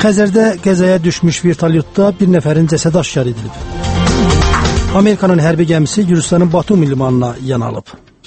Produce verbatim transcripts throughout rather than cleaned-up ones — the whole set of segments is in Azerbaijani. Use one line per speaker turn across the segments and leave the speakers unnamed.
Xəzərdə qəzaya düşmüş vertolyotda bir nəfərin cəsədi aşkar edilib. Amerikanın hərbi gəmisi Gürcüstanın Batumi limanına yan alıb.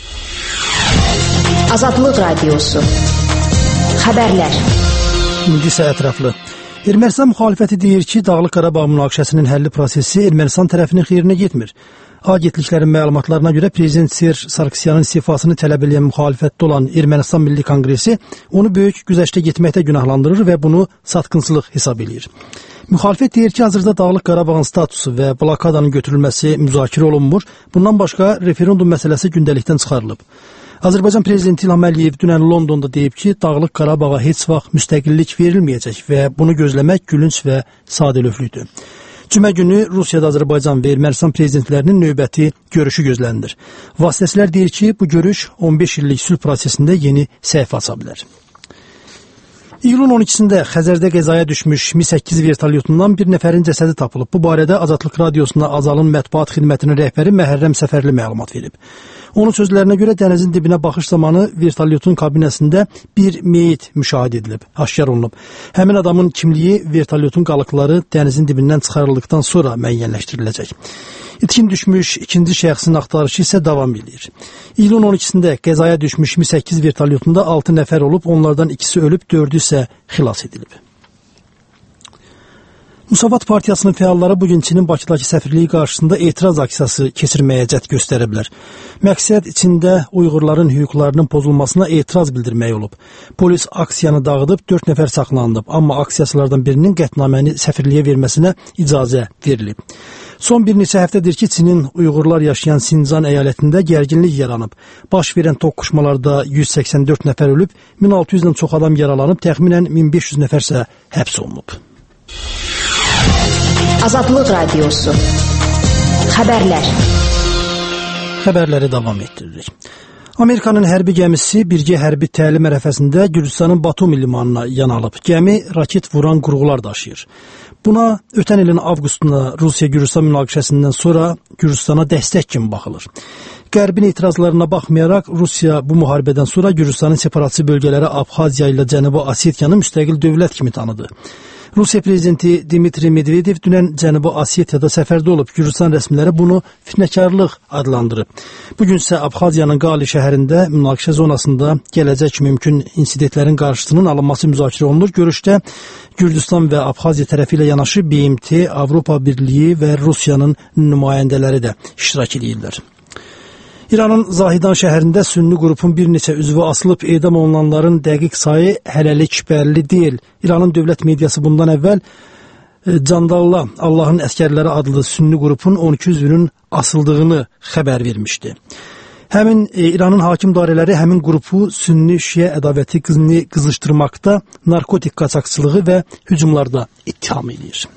Azadlıq Radiosu. Xəbərlər.
İndi isə ətraflı. Ermənistan müxalifəti deyir ki, Dağlıq Qarabağ münaqişəsinin həlli prosesi Ermənistan tərəfinin xeyrinə getmir. Agentliklərin məlumatlarına görə Prezident Serj Sarkisyanın istifasını tələb edən müxalifətdə olan Ermənistan Milli Konqresi onu böyük güzəştə getməkdə günahlandırır və bunu satqıncılıq hesab edir. Müxalifət deyir ki, hazırda Dağlıq Qarabağın statusu və blokadanın götürülməsi müzakirə olunmur. Bundan başqa referendum məsələsi gündəlikdən çıxarılıb. Azərbaycan Prezidenti İlham Əliyev dünən Londonda deyib ki, Dağlıq Qarabağa heç vaxt müstəqillik verilməyəcək və bunu gözləmək gülünc və sadəlövhlükdür. Cümə günü Rusiyada Azərbaycan və Ermənistan prezidentlərinin növbəti görüşü gözlənilir. Vasitəçilər deyir ki, bu görüş on beş illik sülh prosesində yeni səhifə aça bilər. İyulun on ikisində Xəzərdə qəzaya düşmüş Mi səkkiz vertolyotundan bir nəfərin cəsədi tapılıb. Bu barədə Azadlıq Radiosunda Azalın mətbuat xidmətinin rəhbəri Məhərrəm Səfərli məlumat verib. Onun sözlərinə görə dənizin dibinə baxış zamanı vertolyotun kabinəsində bir meyit müşahidə edilib, aşkar olunub. Həmin adamın kimliyi vertolyotun qalıqları dənizin dibindən çıxarıldıqdan sonra müəyyənləşdiriləcək. İtkin düşmüş ikinci şəxsin axtarışı isə davam edir. İyulun on ikisində qəzaya düşmüş Mi səkkiz vertolyotunda altı nəfər olub, onlardan ikisi ölüb, dördü isə xilas edilib. Müsavat Partiyasının fəalları bugün Çinin Bakıdakı səfirliyi qarşısında etiraz aksiyası keçirməyə cəhd göstəriblər. Məqsəd içində Uyğurların hüquqlarının pozulmasına etiraz bildirmək olub. Polis aksiyanı dağıdıb, dörd nəfər saxlanılıb, amma aksiyaçılardan birinin qətnaməni səfirliyə verməsinə icazə verilib. Son bir neçə həftədir ki, Çinin Uyğurlar yaşayan Sincan əyalətində gərginlik yaranıb. Baş verən toqquşmalarda yüz səksən dörd nəfər ölüb, min altı yüzdən çox adam yaralanıb, təxminən min beş yüz nəfər isə həbs olunub.
Azadlıq Radiosu. Xəbərlər.
Xəbərləri davam etdiririk. Amerikanın hərbi gəmisi birgə hərbi təlim ərəfəsində Gürcüstanın Batumi limanına yan alıb. Gəmi raket vuran qurğular daşıyır. Buna ötən ilin avqustunda Rusiya-Gürcüstan münaqişəsindən sonra Gürcüstana dəstək kimi baxılır. Qərbin etirazlarına baxmayaraq Rusiya bu müharibədən sonra Gürcüstanın separatçı bölgələri Abxaziya ilə Cənubi Osetiyanı müstəqil dövlət kimi tanıdı. Rusiya prezidenti Dmitri Medvedev dünən Cənubi Osetiyada səfərdə olub. Gürcüstan rəsmiləri bunu fitnəkarlıq adlandırıb. Bugün isə Abxaziyanın Qali şəhərində münaqişə zonasında gələcək mümkün insidentlərin qarşısının alınması müzakirə olunur. Görüşdə Gürcüstan və Abxaziya tərəfi ilə yanaşı B M T, Avropa Birliyi və Rusiyanın nümayəndələri də iştirak edirlər. İranın Zahidan şəhərində sünni qrupun bir neçə üzvü asılıb, edam olunanların dəqiq sayı hələlik bəlli deyil. İranın dövlət mediası bundan əvvəl Candalla Allahın əskərləri adlı sünni qrupun on iki üzvünün asıldığını xəbər vermişdi. Həmin e, İranın hakim dairələri həmin qrupu sünni-şiə ədavəti qızını qızışdırmaqda, narkotik qaçaqçılığı və hücumlarda ittiham edir.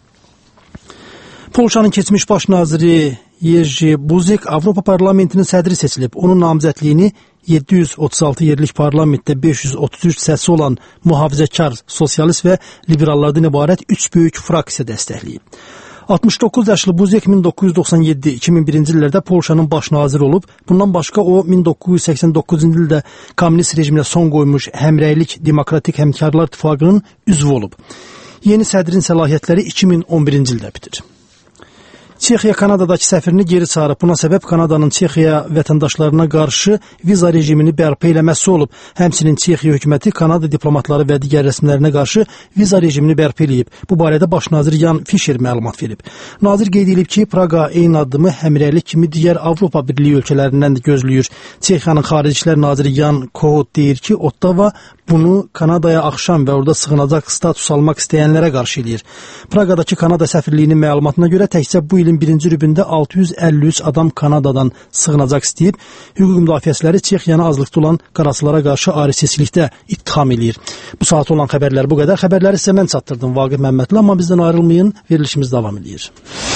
Polşanın keçmiş baş naziri Yerji Buzik Avropa Parlamentinin sədri seçilib. Onun namizədliyini yeddi yüz otuz altı yerlik parlamentdə beş yüz otuz üç səsi olan mühafizəkar, sosialist və liberallardan ibarət üç böyük fraksiya dəstəkləyib. altmış doqquz yaşlı Buzik min doqquz yüz doxsan yeddi iki min birinci illərdə Polşanın baş naziri olub. Bundan başqa o min doqquz yüz səksən doqquzuncu ildə kommunist rejiminə son qoymuş Həmrəylik Demokratik Həmkarlar İttifaqının üzvü olub. Yeni sədrin səlahiyyətləri iki min on birinci ildə bitir. Çexiya Kanadadakı səfirini geri çağırıb. Buna səbəb Kanadanın Çexiya vətəndaşlarına qarşı viza rejimini bərpa eləməsi olub. Həmçinin Çexiya hökuməti Kanada diplomatları və digər rəsmilərinə qarşı viza rejimini bərpa eləyib. Bu barədə baş nazir Jan Fischer məlumat verib. Nazir qeyd edib ki, Praqa eyni addımı həmrəylik kimi digər Avropa Birliyi ölkələrindən də gözləyir. Çexiyanın Xarici İşlər naziri Jan Kohut deyir ki, Ottawa bunu Kanadaya axşam və orada sığınacaq status almaq istəyənlərə qarşı eləyir. Praqadakı Kanada səfirliyinin məlumatına görə təkcə bu ilin birinci rübündə altı yüz əlli üç adam Kanadadan sığınacaq istəyib. Hüquq müdafiəçiləri Çexiyanı azlıqda olan qaraçılara qarşı ayrı-seçilikdə ittiham eləyir. Bu saat olan xəbərlər bu qədər. Xəbərləri sizə mən çatdırdım Vaqif Məmmədli, amma bizdən ayrılmayın, verilişimiz davam edir.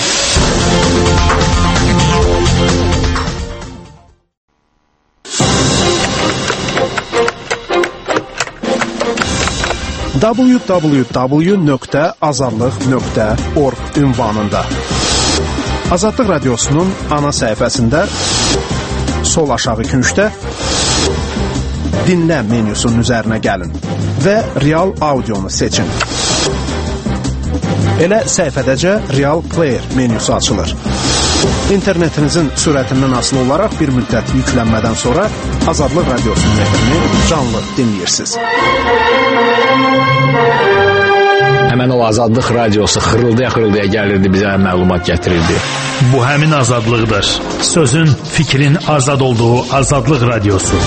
w w w nöqtə azadlıq nöqtə org ünvanında Azadlıq Radiosunun ana səhifəsində sol aşağı küncdə dinlə menyusunun üzərinə gəlin və real audionu seçin. Elə səhifədəcə Real Player menyusu açılır. İnternetinizin sürətindən asılı olaraq bir müddət yüklənmədən sonra Azadlıq Radiosunun efrini canlı dinləyirsiniz.
Həmən o Azadlıq Radiosu xırıldaya-xırıldaya gəlirdi, bizə məlumat gətirirdi.
Bu həmin azadlıqdır. Sözün, fikrin azad olduğu Azadlıq Radiosu.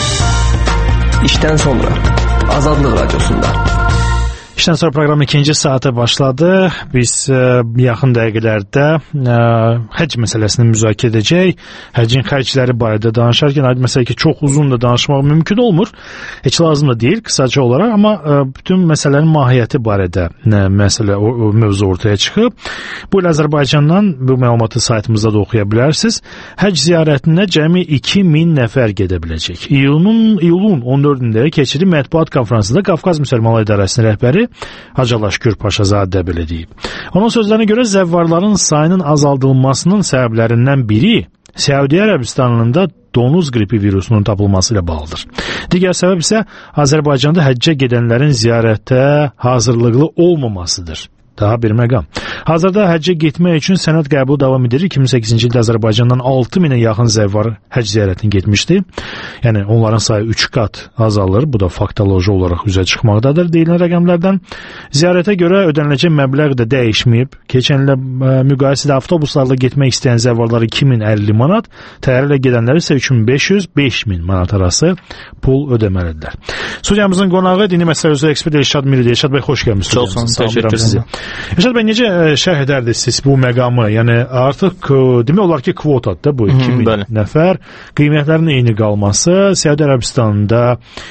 İşdən sonra Azadlıq Radiosunda.
İşdən sonra proqramın ikinci saatı başladı. Biz ə, yaxın dəqiqələrdə ə, həcc məsələsini müzakirə edəcək. Həccin xərcləri barədə danışarkən aydın məsələ ki, çox uzun da danışmaq mümkün olmur. Heç lazım da deyil, qısaca olaraq, amma ə, bütün məsələlərin mahiyyəti barədə nə, məsələ o, o mövzu ortaya çıxıb. Bu il Azərbaycandan bu məlumatı saytımızda da oxuya bilərsiniz. Həcc ziyarətinə cəmi iki min nəfər gedə biləcək. İyulun, iyulun on dördündə keçirilən mətbuat konfransında Qafqaz Müsəlmanlar İdarəsinin rəhbəri Hacı Alaşkür Paşazadə belə deyib. Onun sözlərinə görə zəvvarların sayının azaldılmasının səbəblərindən biri Səudiyyə Ərəbistanında donuz qripi virusunun tapılması ilə bağlıdır. Digər səbəb isə Azərbaycanda həccə gedənlərin ziyarətə hazırlıqlı olmamasıdır. Daha bir məqam. Hazırda həccə getmək üçün sənəd qəbulu davam edir. iki min səkkizinci ildə Azərbaycandan altı minə yaxın zəvvar həcc ziyarətinə getmişdi. Yəni onların sayı üç qat azalır. Bu da faktoloji olaraq üzə çıxmaqdadır deyilən rəqəmlərdən. Ziyarətə görə ödəniləcək məbləğ də dəyişməyib. Keçən ilə müqayisədə avtobuslarla getmək istəyən zəvvarlar iki min əlli manat, təyyarə ilə gedənlər isə üç min beş yüz beş min manat arası pul ödəməlidirlər. Studiyamızın qonağı dini məsələ üzrə ekspert Elşad Miridir. Elşad bəy, xoş gəlmisiniz.
Çox sağ olun, təşəkkür edirəm.
Elşad bəy, necə şərh edərdiniz bu məqamı? Yəni artıq demək olar ki, kvotadır da bu iki min Hı, nəfər. Qiymətlərin eyni qalması, Səudiyyə Ərəbistanında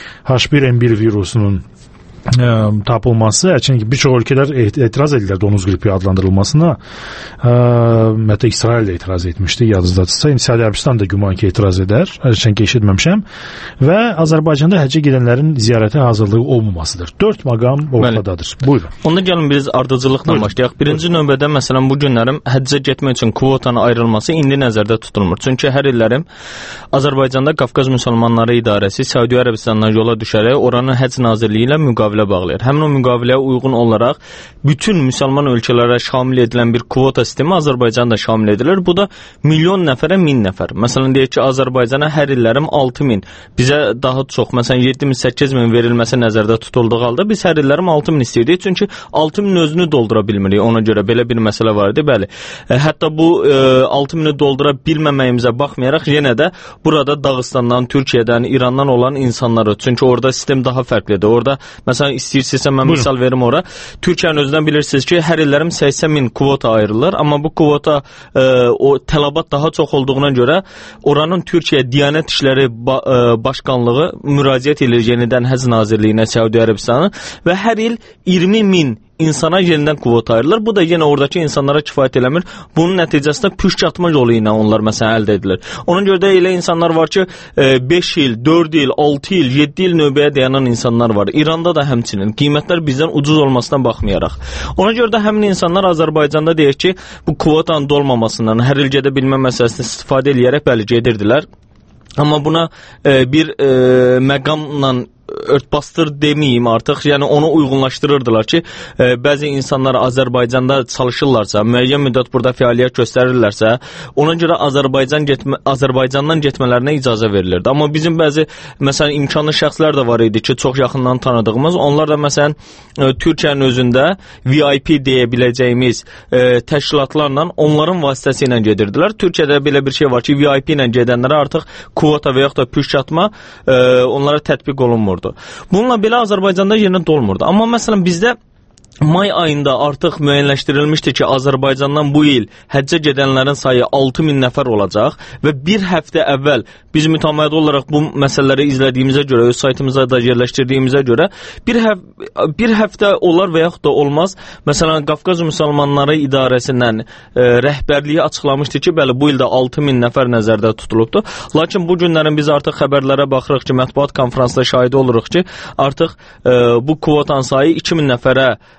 H bir N bir virusunun Ə, tapılması, çünki bir çox ölkələr etiraz edirlər donuz qripi adlandırılmasına. Ə, Hətta İsrail də etiraz etmişdi, yadınızdadırsa. Səudiyyə Ərəbistan da güman ki, etiraz edər, çünki eşitməmişəm. Və Azərbaycanda həccə gedənlərin ziyarətə hazırlığı olmamasıdır. Dörd məqam ortadadır. Buyurun.
Onda gəlin biz ardıcılıqla başlayaq. Birinci Buyurun. növbədə məsələn bu günlərim həccə getmək üçün kvotanın ayrılması indi nəzərdə tutulmur. Çünki hər illərim Azərbaycanda Qafqaz Müsəlmanları İdarəsi Səudiyyə Ərəbistandan yola düşərək oranın həcc nazirliyi ilə müqavilə bağlayır. Həmin o müqaviləyə uyğun olaraq bütün müsəlman ölkələrə şamil edilən bir kvota sistemi Azərbaycanda şamil edilir. Bu da milyon nəfərə min nəfər. Məsələn deyək ki, Azərbaycana hər illərim altı min, bizə daha çox, məsələn yeddi min, səkkiz min verilməsi nəzərdə tutulduğu halda biz hər illərim altı min istəyirdik. Çünki altı min özünü doldura bilmirik. Ona görə belə bir məsələ var idi, bəli. Hətta bu e, altı mini doldura bilməməyimizə baxmayaraq yenə də burada Dağıstandan, Türkiyədən, İrandan olan insanları, çünki orada sistem daha fərqlidir. Orada məsələn istəyirsinizsə mən Buyurun. misal verim ora. Türkiyənin özündən bilirsiniz ki, hər illərim səksən min kvota ayrılır, amma bu kvota e, o tələbat daha çox olduğuna görə oranın Türkiyə Diyanət İşləri ba e, Başkanlığı müraciət edir yenidən Həcc Nazirliyinə Səudiyyə Ərəbistanı və hər il iyirmi min insana yenidən kvota ayrılır. Bu da yenə oradakı insanlara kifayət eləmir. Bunun nəticəsində püşkatma yolu ilə onlar məsələn əldə edilir. Ona görə də elə insanlar var ki, beş il, dörd il, altı il, yeddi il növbəyə dayanan insanlar var. İranda da həmçinin qiymətlər bizdən ucuz olmasına baxmayaraq. Ona görə də həmin insanlar Azərbaycanda deyək ki, bu kvotanın dolmamasından, hər il gedə bilmə məsələsini istifadə edərək bəli gedirdilər. Amma buna e, bir e, məqamla örtbastır deməyim artıq, yəni onu uyğunlaşdırırdılar ki, e, bəzi insanlar Azərbaycanda çalışırlarsa, müəyyən müddət burada fəaliyyət göstərirlərsə, ona görə Azərbaycan getmə, Azərbaycandan getmələrinə icazə verilirdi. Amma bizim bəzi, məsələn, imkanlı şəxslər də var idi ki, çox yaxından tanıdığımız, onlar da məsələn, e, Türkiyənin özündə V I P deyə biləcəyimiz e, təşkilatlarla onların vasitəsilə gedirdilər. Türkiyədə belə bir şey var ki, V I P ilə gedənlərə artıq kvota və yaxud da püşkatma e, onlara tətbiq olunmur. Bununla belə Azərbaycanda yerinə dolmurdu. Amma məsələn bizdə may ayında artıq müəyyənləşdirilmişdi ki, Azərbaycandan bu il həccə gedənlərin sayı altı min nəfər olacaq və bir həftə əvvəl biz mütəmadi olaraq bu məsələləri izlədiyimizə görə, öz saytımıza da yerləşdirdiyimizə görə bir, həf bir həftə olar və yaxud da olmaz. Məsələn, Qafqaz Müsəlmanları İdarəsindən e, rəhbərliyi açıqlamışdı ki, bəli, bu ildə altı min nəfər nəzərdə tutulubdur. Lakin bu günlərin biz artıq xəbərlərə baxırıq ki, mətbuat konfransda şahidi oluruq ki, artıq e, bu kvotanın sayı iki min nəfərə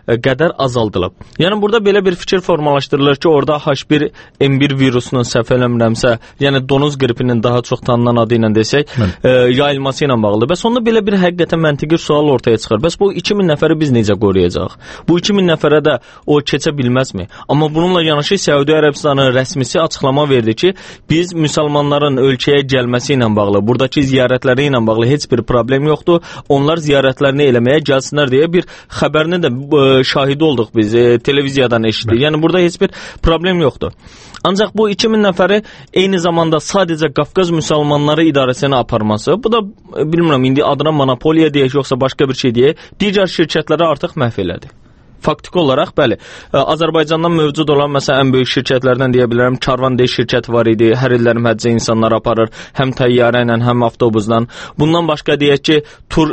qədər azaldılıb. Yəni burada belə bir fikir formalaşdırılır ki, orada H bir N bir virusunun səhv eləmirəmsə, yəni donuz qripinin daha çox tanınan adı ilə desək, e, yayılması ilə bağlıdır. Bəs onda belə bir həqiqətən məntiqi sual ortaya çıxır. Bəs bu iki min nəfəri biz necə qoruyacağıq? Bu iki min nəfərə də o keçə bilməzmi? Amma bununla yanaşı Səudiyyə Ərəbistanının rəsmisi açıqlama verdi ki, biz müsəlmanların ölkəyə gəlməsi ilə bağlı, buradakı ziyarətləri ilə bağlı heç bir problem yoxdur. Onlar ziyarətlərini eləməyə gəlsinlər deyə bir xəbərini də e, şahidi olduq biz, e, televiziyadan eşitdik. Yəni burada heç bir problem yoxdur. Ancaq bu iki min nəfəri eyni zamanda sadəcə Qafqaz müsəlmanları idarəsinə aparması, bu da bilmirəm indi adına monopoliya deyək yoxsa başqa bir şey deyək, digər şirkətləri artıq məhv elədi. Faktiki olaraq, bəli, Azərbaycandan mövcud olan, məsələn, ən böyük şirkətlərdən deyə bilərəm, Karvanday şirkəti var idi, hər illərim həccə insanlar aparır, həm təyyarə ilə, həm avtobusdan. Bundan başqa deyək ki, tur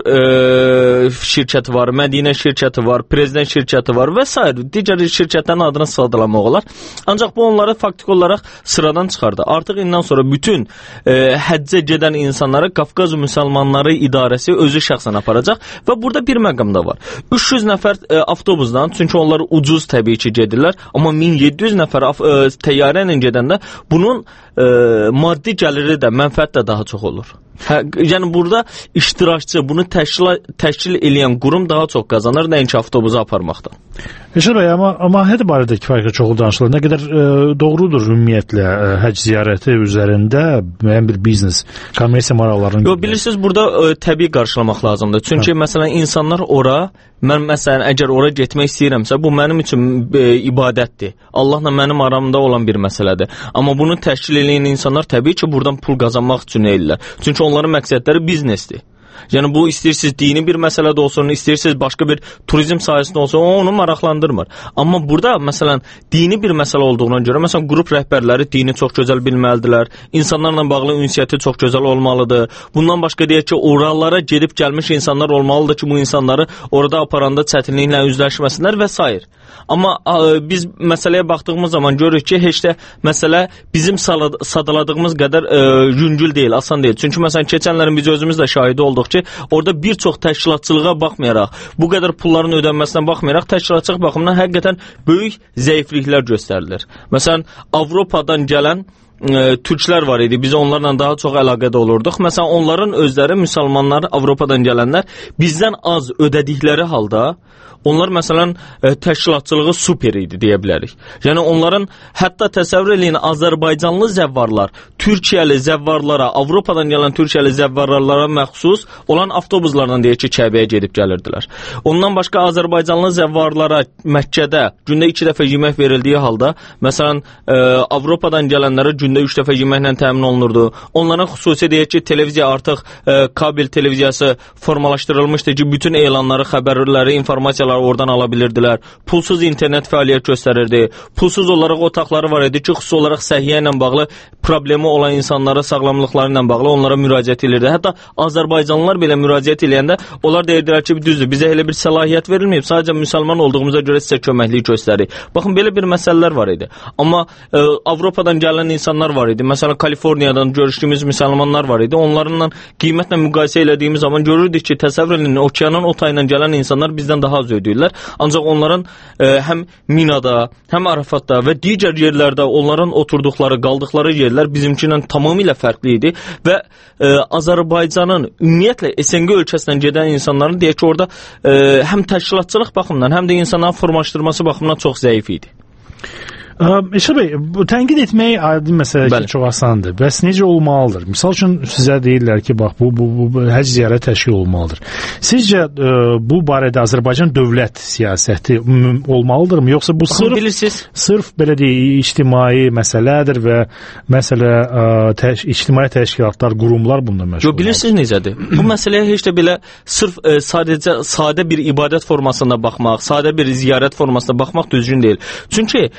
e, şirkəti var, Mədinə şirkəti var, Prezident şirkəti var və s. digər şirkətlərin adını sadalamaq olar. Ancaq bu onları faktiki olaraq sıradan çıxardı. Artıq indən sonra bütün e, həccə gedən insanları Qafqaz müsəlmanları idarəsi özü şəxsən aparacaq və burada bir məqam da var. üç yüz nəfər e, avtobusdan, çünki onlar ucuz təbii ki gedirlər, amma min yeddi yüz nəfər e, təyyarə ilə gedəndə bunun e, maddi gəliri də, mənfəət də daha çox olur. Hə, yəni burada iştirakçı, bunu təşkil, təşkil eləyən qurum daha çox qazanır, nəinki avtobusu aparmaqdan.
Eşər bəy, amma, amma həd barədə kifayət çoxlu danışılır. Nə qədər e, doğrudur ümumiyyətlə e, həcc ziyarəti üzərində müəyyən bir biznes, kommersiya maraqlarının...
Yox, bilirsiniz, burada e, təbii qarşılamaq lazımdır. Çünki hə. Məsələn, insanlar ora, mən məsələn, əgər ora getmək istəyirəmsə, bu mənim üçün e, ibadətdir. Allahla mənim aramda olan bir məsələdir. Amma bunu təşkil edən insanlar təbii ki, buradan pul qazanmaq üçün eləyirlər. Çünki onların məqsədləri biznesdir. Yəni bu istəyirsiniz dini bir məsələdə olsun, istəyirsiniz başqa bir turizm sahəsində olsun, o onu maraqlandırmır. Amma burada məsələn dini bir məsələ olduğuna görə, məsələn qrup rəhbərləri dini çox gözəl bilməlidirlər, insanlarla bağlı ünsiyyəti çox gözəl olmalıdır. Bundan başqa deyək ki, oralara gedib gəlmiş insanlar olmalıdır ki, bu insanları orada aparanda çətinliklə üzləşməsinlər və s. Amma ə, biz məsələyə baxdığımız zaman görürük ki, heç də məsələ bizim sadaladığımız qədər ə, yüngül deyil, asan deyil. Çünki məsələn keçənlərin biz özümüz də şahidi olduq ki, orada bir çox təşkilatçılığa baxmayaraq, bu qədər pulların ödənməsinə baxmayaraq, təşkilatçılıq baxımından həqiqətən böyük zəifliklər göstərilir. Məsələn, Avropadan gələn ə, türklər var idi, biz onlarla daha çox əlaqədə olurduq. Məsələn, onların özləri, müsəlmanlar, Avropadan gələnlər bizdən az ödədikləri halda, onlar məsələn ə, təşkilatçılığı super idi deyə bilərik. Yəni onların hətta təsəvvür eləyin, Azərbaycanlı zəvvarlar Türkiyəli zəvvarlara, Avropadan gələn Türkiyəli zəvvarlara məxsus olan avtobuslardan deyək ki, Kəbəyə gedib gəlirdilər. Ondan başqa Azərbaycanlı zəvvarlara Məkkədə gündə iki dəfə yemək verildiyi halda, məsələn ə, Avropadan gələnlərə gündə üç dəfə yeməklə təmin olunurdu. Onların xüsusi deyək ki, televiziya artıq ə, kabel televiziyası formalaşdırılmışdı ki, bütün elanları, xəbərləri, informasiyaları oradan ala bilirdilər. Pulsuz internet fəaliyyət göstərirdi. Pulsuz olaraq otaqları var idi ki, xüsusi olaraq səhiyyə ilə bağlı problemi olan insanlara sağlamlıqları ilə bağlı onlara müraciət edirdi. Hətta Azərbaycanlılar belə müraciət eləyəndə onlar deyirdilər ki, düzdür, bizə elə bir səlahiyyət verilməyib, sadəcə müsəlman olduğumuza görə sizə köməklik göstərik. Baxın, belə bir məsələlər var idi. Amma ə, Avropadan gələn insanlar var idi. Məsələn, Kaliforniyadan görüşdüyümüz müsəlmanlar var idi. Onlarla qiymətlə müqayisə elədiyimiz zaman görürdük ki, təsəvvür edin, okeanın o tayından gələn insanlar bizdən daha az ödəyirlər. Ancaq onların ə, həm Minada, həm Arafatda və digər yerlərdə onların oturduqları, qaldıqları yerlər bizimkindən tamamilə fərqli idi və ə, Azərbaycanın ümumiyyətlə S N G ölkəsindən gedən insanların deyək ki, orada ə, həm təşkilatçılıq baxımından, həm də insanların formalaşdırması baxımından çox zəif idi.
Eşər bəy, bu tənqid etmək adi məsələ ki, çox asandır. Bəs necə olmalıdır? Misal üçün sizə deyirlər ki, bax bu, bu, bu həcc ziyarət təşkil olmalıdır. Sizcə ə, bu barədə Azərbaycan dövlət siyasəti olmalıdırmı? Yoxsa bu sırf, sırf belə deyək, ictimai məsələdir və məsələ ə, təş, ictimai təşkilatlar, qurumlar bununla məşğul?
Yox, bilirsiniz necədir? Bu məsələyə heç də belə sırf ə, sadəcə sadə bir ibadət formasında baxmaq, sadə bir ziyarət formasında baxmaq düzgün deyil. Çünki İslam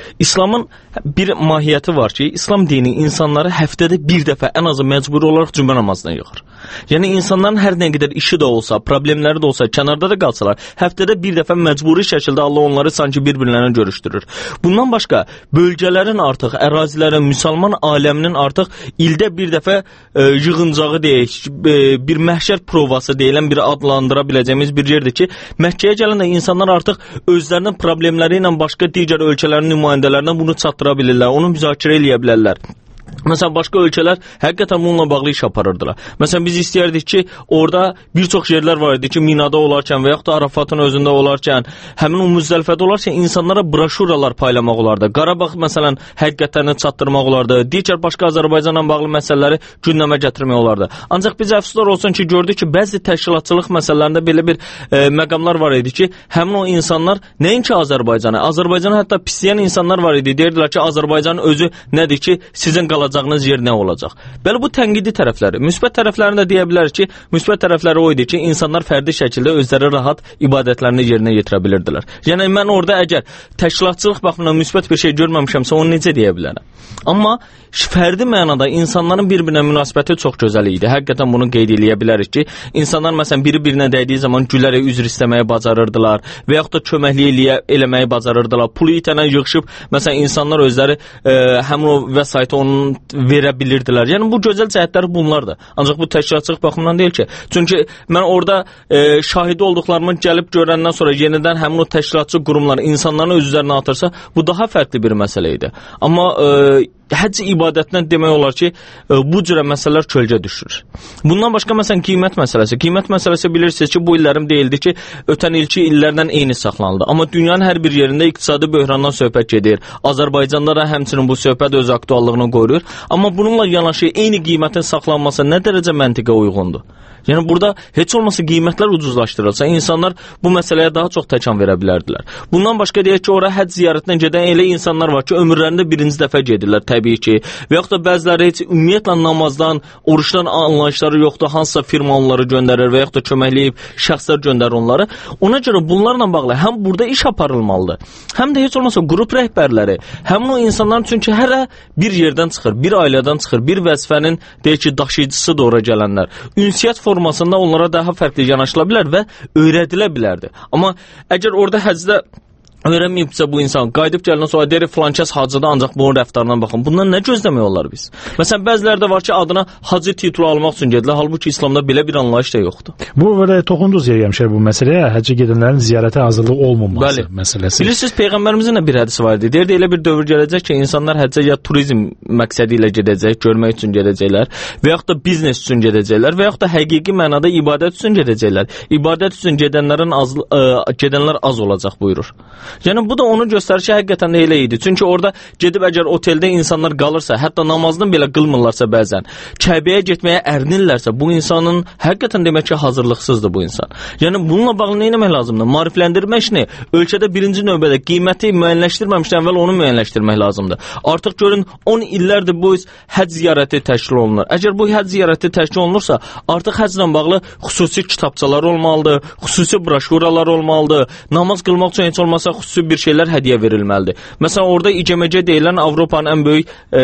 İslamın bir mahiyyəti var ki, İslam dini insanları həftədə bir dəfə ən azı məcburi olaraq cümə namazına yığır. Yəni insanların hər nə qədər işi də olsa, problemləri də olsa, kənarda da qalsalar, həftədə bir dəfə məcburi şəkildə Allah onları sanki bir-birlərinə görüşdürür. Bundan başqa bölgələrin artıq, ərazilərin, müsəlman aləminin artıq ildə bir dəfə e, yığıncağı deyək, e, bir məhşər provası deyilən bir adlandıra biləcəyimiz bir yerdir ki, Məkkəyə gələndə insanlar artıq özlərinin problemləri ilə başqa digər ölkələrin nümayəndələrinə bunu çatdıra bilirlər, onu müzakirə eləyə bilərlər. Məsələn, başqa ölkələr həqiqətən bununla bağlı iş aparırdılar. Məsələn, biz istəyərdik ki, orada bir çox yerlər var idi ki, Minada olarkən və yaxud da Arafatın özündə olarkən, həmin o Müzdəlifədə olarkən insanlara broşuralar paylamaq olardı. Qarabağ, məsələn, həqiqətlərini çatdırmaq olardı. Digər başqa Azərbaycanla bağlı məsələləri gündəmə gətirmək olardı. Ancaq biz əfsuslar olsun ki, gördük ki, bəzi təşkilatçılıq məsələlərində belə bir e, məqamlar var idi ki, həmin o insanlar nəinki Azərbaycanı, Azərbaycanı hətta pisləyən insanlar var idi. Deyirdilər ki, Azərbaycanın özü nədir ki, sizin qalacağınız yer nə olacaq? Bəli, bu tənqidi tərəfləri. Müsbət tərəflərini də deyə bilərik ki, müsbət tərəfləri o idi ki, insanlar fərdi şəkildə özləri rahat ibadətlərini yerinə yetirə bilirdilər. Yəni, mən orada əgər təşkilatçılıq baxımından müsbət bir şey görməmişəmsə, onu necə deyə bilərəm? Amma fərdi mənada insanların bir-birinə münasibəti çox gözəl idi. Həqiqətən bunu qeyd eləyə bilərik ki, insanlar məsələn biri-birinə dəydiyi zaman gülərək üzr istəməyi bacarırdılar və yaxud da köməklik eləyə, eləməyi bacarırdılar. Pulu itənə yığışıb, məsələn, insanlar özləri e, həmin o vəsaiti onun verə bilirdilər. Yəni, bu gözəl cəhətləri bunlardır. Ancaq bu təşkilatçılıq baxımından deyil ki. Çünki mən orada e, şahidi olduqlarımı gəlib görəndən sonra yenidən həmin o təşkilatçı qurumlar insanların öz üzərinə atırsa, bu daha fərqli bir məsələ idi. Amma e, həcc ibadətindən demək olar ki, bu cürə məsələlər kölgə düşür. Bundan başqa məsələn qiymət məsələsi. Qiymət məsələsi bilirsiniz ki, bu illərim deyildi ki, ötən ilki illərlə eyni saxlanıldı. Amma dünyanın hər bir yerində iqtisadi böhrandan söhbət gedir. Azərbaycanda da həmçinin bu söhbət öz aktuallığını qoruyur. Amma bununla yanaşı eyni qiymətin saxlanması nə dərəcə məntiqə uyğundur? Yəni burada heç olmasa qiymətlər ucuzlaşdırılsa, insanlar bu məsələyə daha çox təkan verə bilərdilər. Bundan başqa deyək ki, ora həcc ziyarətinə gedən elə insanlar var ki, ömürlərində birinci dəfə gedirlər təbii ki. Və yaxud da bəziləri heç ümumiyyətlə namazdan, oruçdan anlayışları yoxdur, hansısa firma onları göndərir və yaxud da köməkləyib şəxslər göndərir onları. Ona görə bunlarla bağlı həm burada iş aparılmalıdır, həm də heç olmasa qrup rəhbərləri, həmin o insanların çünki hərə bir yerdən çıxır, bir ailədən çıxır, bir vəzifənin deyək ki, daşıyıcısıdır ora gələnlər. Ünsiyyət formasında onlara daha fərqli yanaşıla bilər və öyrədilə bilərdi. Amma əgər orada həcdə öyrənməyibsə bu insan, qayıdıb gələndən sonra deyir filankəs hacıda ancaq bunun rəftarından baxın. Bundan nə gözləmək olar biz? Məsələn, bəziləri də var ki, adına hacı titulu almaq üçün gedirlər, halbuki İslamda belə bir anlayış da yoxdur. Bu
belə toxundunuz yəmişə bu məsələyə, həccə gedənlərin ziyarətə hazırlığı olmaması
Bəli.
məsələsi.
Bilirsiniz, Peyğəmbərimizin də bir hədisi var idi. Deyirdi, elə bir dövr gələcək ki, insanlar həccə ya turizm məqsədi ilə gedəcək, görmək üçün gedəcəklər, və yaxud da biznes üçün gedəcəklər, və yaxud da həqiqi mənada ibadət üçün gedəcəklər. İbadət üçün gedənlərin az, ə, gedənlər az olacaq buyurur. Yəni bu da onu göstərir ki, həqiqətən də elə idi. Çünki orada gedib əgər oteldə insanlar qalırsa, hətta namazını belə qılmırlarsa bəzən, Kəbəyə getməyə ərinirlərsə, bu insanın həqiqətən demək ki, hazırlıqsızdır bu insan. Yəni bununla bağlı nə etmək lazımdır? Maarifləndirmə işini ölkədə birinci növbədə qiyməti müəyyənləşdirməmişdən əvvəl onu müəyyənləşdirmək lazımdır. Artıq görün on illərdir bu həcc ziyarəti təşkil olunur. Əgər bu həcc ziyarəti təşkil olunursa, artıq həcclə bağlı xüsusi kitabçalar olmalıdır, xüsusi broşuralar olmalıdır. Namaz qılmaq üçün heç olmasa xüsusi bir şeylər hədiyyə verilməlidir. Məsələn, orada İ C M C deyilən Avropanın ən böyük e,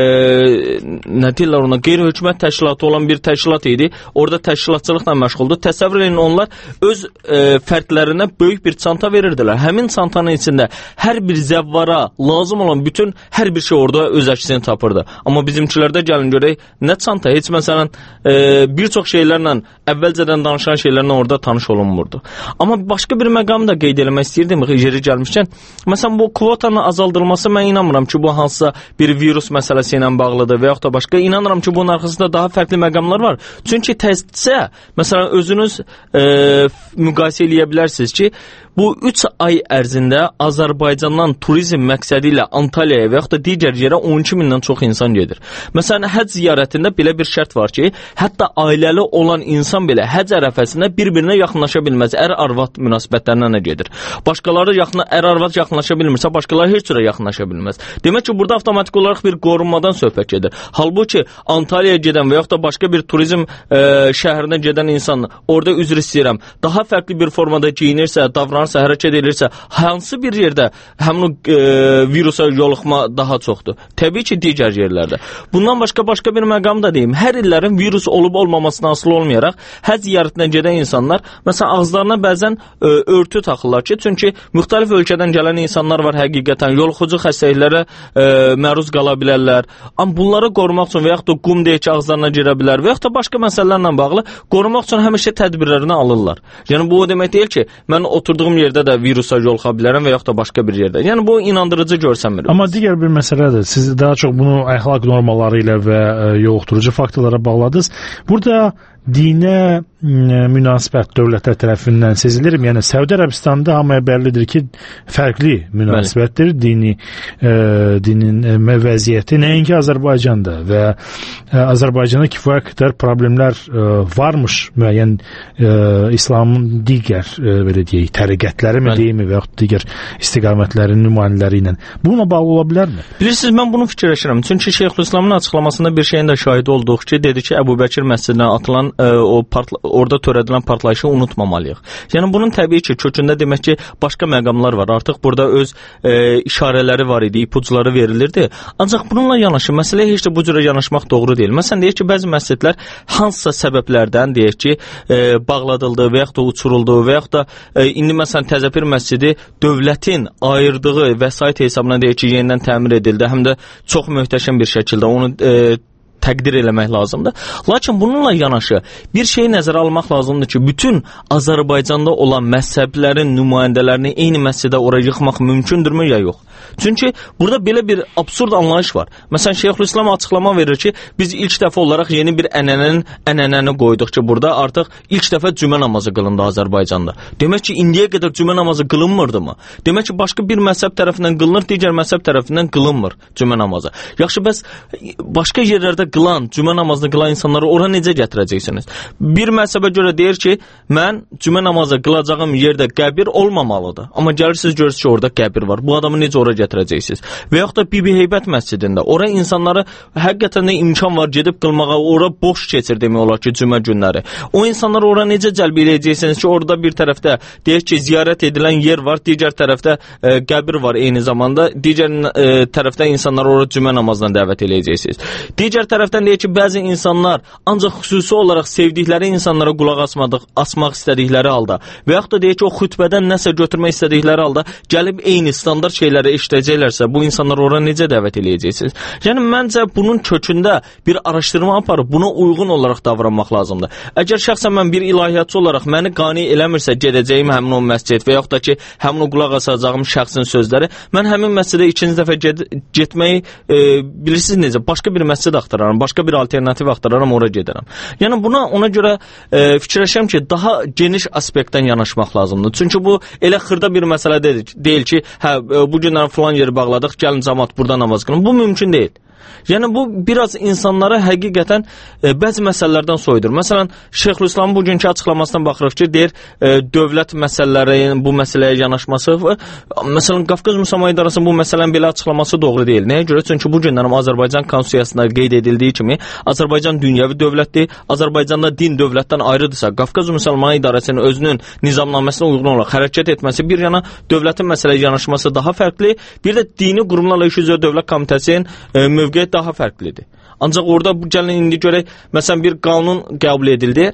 nə deyirlər ona, qeyri-hökumət təşkilatı olan bir təşkilat idi. Orada təşkilatçılıqla məşğuldur. Təsəvvür edin, onlar öz e, fərdlərinə böyük bir çanta verirdilər. Həmin çantanın içində hər bir zəvvara lazım olan bütün hər bir şey orada öz əksini tapırdı. Amma bizimkilərdə gəlin görək, nə çanta, heç məsələn e, bir çox şeylərlə, əvvəlcədən danışan şeylərlə orada tanış olunmurdu. Amma başqa bir məqam da qeyd eləmək istəyirdim, yeri gəlmişkən. Məsələn, bu kvotanın azaldılması mən inanmıram ki, bu hansısa bir virus məsələsi ilə bağlıdır və yaxud da başqa. İnanıram ki, bunun arxasında daha fərqli məqamlar var. Çünki tezcə, məsələn, özünüz e, müqayisə eləyə bilərsiniz ki, bu üç ay ərzində Azərbaycandan turizm məqsədi ilə Antalyaya və yaxud da digər yerə on iki mindən çox insan gedir. Məsələn, həcc ziyarətində belə bir şərt var ki, hətta ailəli olan insan belə həcc ərəfəsində bir-birinə yaxınlaşa bilməz. Ər-arvad münasibətlərinə gedir. Başqaları yaxına, ər-arvad yaxınlaşa bilmirsə, başqaları heç cürə yaxınlaşa bilməz. Demək ki, burada avtomatik olaraq bir qorunmadan söhbət gedir. Halbuki Antalyaya gedən və yaxud da başqa bir turizm e, şəhərinə gedən insan orada üzr istəyirəm, daha fərqli bir formada geyinirsə, davranışsa harasa hərəkət edirsə, hansı bir yerdə həmin o e, virusa yoluxma daha çoxdur? Təbii ki, digər yerlərdə. Bundan başqa başqa bir məqam da deyim. Hər illərin virus olub olmamasına asılı olmayaraq həcc ziyarətinə gedən insanlar məsələn ağızlarına bəzən e, örtü taxırlar ki, çünki müxtəlif ölkədən gələn insanlar var, həqiqətən yoluxucu xəstəliklərə e, məruz qala bilərlər. Amma bunları qorumaq üçün və yaxud da qum deyək ki, ağızlarına girə bilər və yaxud da başqa məsələlərlə bağlı qorumaq üçün həmişə tədbirlərini alırlar. Yəni bu o demək deyil ki, mən oturduğum yerdə də virusa yoluxa bilərəm və yaxud da başqa bir yerdə. Yəni bu inandırıcı görsənmir.
Amma digər bir məsələdir. Siz daha çox bunu əxlaq normalları ilə və yoluxdurucu faktorlara bağladınız. Burada dinə münasibət dövlətlər tərəfindən sezilir. Yəni Səudi Ərəbistanda hamıya bəllidir ki, fərqli münasibətdir dini e, dinin e, vəziyyəti nəinki Azərbaycanda və e, Azərbaycanda kifayət qədər problemlər e, varmış müəyyən e, İslamın digər e, belə deyək təriqətləri mi deyimi və yaxud digər istiqamətlərinin nümayəndələri ilə. Bununla bağlı ola bilərmi?
Bilirsiniz, mən bunu fikirləşirəm. Çünki Şeyxülislamın açıqlamasında bir şeyin də şahidi olduq ki, dedi ki, Əbu Bəkir məscidinə atılan ə, o partla orada törədilən partlayışı unutmamalıyıq. Yəni bunun təbii ki, kökündə demək ki, başqa məqamlar var. Artıq burada öz ə, işarələri var idi, ipucuları verilirdi. Ancaq bununla yanaşı məsələyə heç də bu cürə yanaşmaq doğru deyil. Məsələn, deyək ki, bəzi məscidlər hansısa səbəblərdən deyək ki, ə, bağladıldı və yaxud da uçuruldu və yaxud da ə, indi məsələn Təzəpir məscidi dövlətin ayırdığı vəsait hesabına deyək ki, yenidən təmir edildi. Həm də çox möhtəşəm bir şəkildə onu ə, təqdir eləmək lazımdır. Lakin bununla yanaşı bir şeyi nəzərə almaq lazımdır ki, bütün Azərbaycanda olan məzhəblərin nümayəndələrini eyni məscidə ora yıxmaq mümkündürmü ya yox? Çünki burada belə bir absurd anlayış var. Məsələn, Şeyxülislam açıqlama verir ki, biz ilk dəfə olaraq yeni bir ənənənin ənənəni qoyduq ki, burada artıq ilk dəfə cümə namazı qılındı Azərbaycanda. Demək ki, indiyə qədər cümə namazı qılınmırdı mı? Demək ki, başqa bir məzhəb tərəfindən qılınır, digər məzhəb tərəfindən qılınmır cümə namazı. Yaxşı, bəs başqa yerlərdə qılan, cümə namazını qılan insanları ora necə gətirəcəksiniz? Bir məzhəbə görə deyir ki, mən cümə namazı qılacağım yerdə qəbir olmamalıdır. Amma gəlirsiniz, görürsünüz ki, orada qəbir var. Bu adamı necə ora gətirəcəksiniz? Və yaxud da Bibi Heybət məscidində ora insanları həqiqətən də imkan var gedib qılmağa, ora boş keçir demək olar ki, cümə günləri. O insanları ora necə cəlb edəcəksiniz ki, orada bir tərəfdə deyək ki, ziyarət edilən yer var, digər tərəfdə e, qəbir var eyni zamanda, digər e, tərəfdə insanları ora cümə namazına dəvət edəcəksiniz. Digər tərəfdə tərəfdən deyək ki, bəzi insanlar ancaq xüsusi olaraq sevdikləri insanlara qulaq asmadıq, asmaq istədikləri halda və yaxud da deyək ki, o xütbədən nəsə götürmək istədikləri halda gəlib eyni standart şeyləri eşidəcəklərsə, bu insanlar ora necə dəvət edəcəksiniz? Yəni, məncə bunun kökündə bir araşdırma aparıb buna uyğun olaraq davranmaq lazımdır. Əgər şəxsən mən bir ilahiyyatçı olaraq məni qane eləmirsə gedəcəyim həmin o məscid və yaxud da ki, həmin o qulaq asacağım şəxsin sözləri, mən həmin məscidə ikinci dəfə get getməyi e, bilirsiniz necə? Başqa bir məscid axtararam, başqa bir alternativ axtararam, ora gedərəm. Yəni buna ona görə e, fikirləşirəm ki, daha geniş aspektdən yanaşmaq lazımdır. Çünki bu elə xırda bir məsələ deyil, deyil ki, hə bu günlər falan yeri bağladıq, gəlin cəmaət burada namaz qılın. Bu mümkün deyil. Yəni bu biraz insanlara həqiqətən e, bəzi məsələlərdən soyudur. Məsələn, Şeyxülislamın bugünkü açıqlamasına baxırıq ki, deyir, e, dövlət məsələlərinin bu məsələyə yanaşması və məsələn Qafqaz Müsəlman İdarəsinin bu məsələnin belə açıqlaması doğru deyil. Nəyə görə? Çünki bu günlərim Azərbaycan konstitusiyasında qeyd edildiyi kimi Azərbaycan dünyəvi dövlətdir. Azərbaycanda din dövlətdən ayrıdırsa, Qafqaz Müsəlman İdarəsinin özünün nizamnaməsinə uyğun olaraq hərəkət etməsi bir yana, dövlətin məsələyə yanaşması daha fərqli, bir də dini qurumlarla iş üzrə Dövlət Komitəsinin e, mövqeyi daha fərqlidir. Ancaq orada bu gəlin indi görək, məsələn bir qanun qəbul edildi.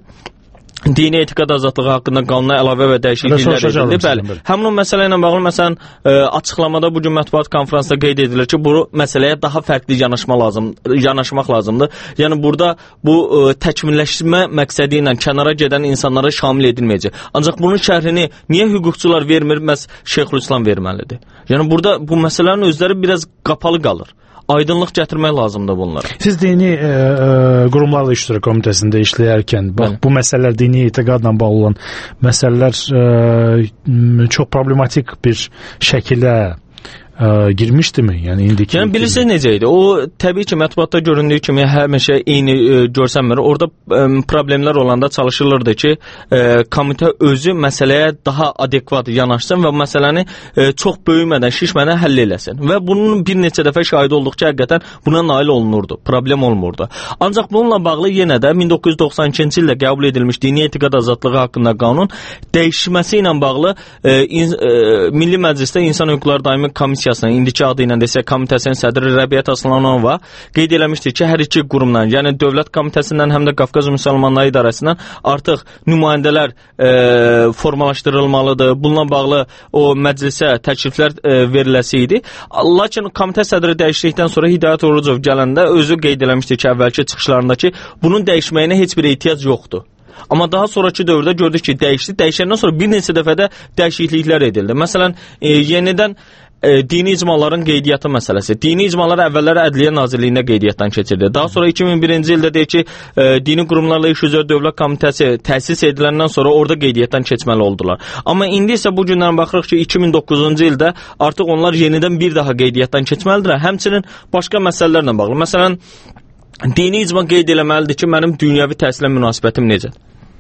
Dini etiqad azadlığı haqqında qanuna əlavə və dəyişikliklər edildi. Bəli. Həmin o məsələ ilə bağlı məsələn ə, açıqlamada bu gün mətbuat konfransında qeyd edilir ki, bu məsələyə daha fərqli yanaşma lazım, yanaşmaq lazımdır. Yəni burada bu ə, təkmilləşmə məqsədi ilə kənara gedən insanlara şamil edilməyəcək. Ancaq bunun şərhini niyə hüquqçular vermir, məhz Şeyxülislam verməlidir. Yəni burada bu məsələlərin özləri biraz qapalı qalır. Aydınlıq gətirmək lazımdır bunlara.
Siz dini e, e, qurumlarla iş üzrə komitəsində işləyərkən, bax, bu məsələlər dini etiqadla bağlı olan məsələlər e, çox problematik bir şəkildə ə, girmişdimi? Yəni indiki.
Yəni bilirsiniz necə idi? O təbii ki, mətbuatda göründüyü kimi həmişə eyni ə, görsənmir. Orada ə, problemlər olanda çalışılırdı ki, ə, komitə özü məsələyə daha adekvat yanaşsın və məsələni ə, çox böyümədən, şişmədən həll eləsin. Və bunun bir neçə dəfə şahid olduqca həqiqətən buna nail olunurdu. Problem olmurdu. Ancaq bununla bağlı yenə də min doqquz yüz doxsan ikinci ildə qəbul edilmiş Dini Etiqad Azadlığı haqqında qanun dəyişməsi ilə bağlı ə, in, ə, Milli Məclisdə İnsan Hüquqları Daimi Komissiyasının, indiki adı ilə desək komitəsinin sədri Rəbiət Aslanova qeyd eləmişdir ki, hər iki qurumdan, yəni Dövlət Komitəsindən həm də Qafqaz Müsəlmanları İdarəsindən artıq nümayəndələr e, formalaşdırılmalıdır. Bununla bağlı o məclisə təkliflər e, veriləsi idi. Lakin komitə sədri dəyişdikdən sonra Hidayət Orucov gələndə özü qeyd eləmişdi ki, əvvəlki çıxışlarında ki, bunun dəyişməyinə heç bir ehtiyac yoxdur. Amma daha sonraki dövrdə gördük ki, dəyişdi. Dəyişəndən sonra bir neçə dəfədə dəyişikliklər edildi. Məsələn, e, yenidən e, dini icmaların qeydiyyatı məsələsi. Dini icmalar əvvəllər Ədliyyə Nazirliyində qeydiyyatdan keçirdi. Daha sonra iki min birinci ildə deyək ki, e, Dini Qurumlarla İş üzrə Dövlət Komitəsi təsis ediləndən sonra orada qeydiyyatdan keçməli oldular. Amma indi isə bu gündən baxırıq ki, iki min doqquzuncu ildə artıq onlar yenidən bir daha qeydiyyatdan keçməlidirlər. Həmçinin başqa məsələlərlə bağlı. Məsələn, dini icma qeyd eləməlidir ki, mənim dünyəvi təhsilə münasibətim necədir?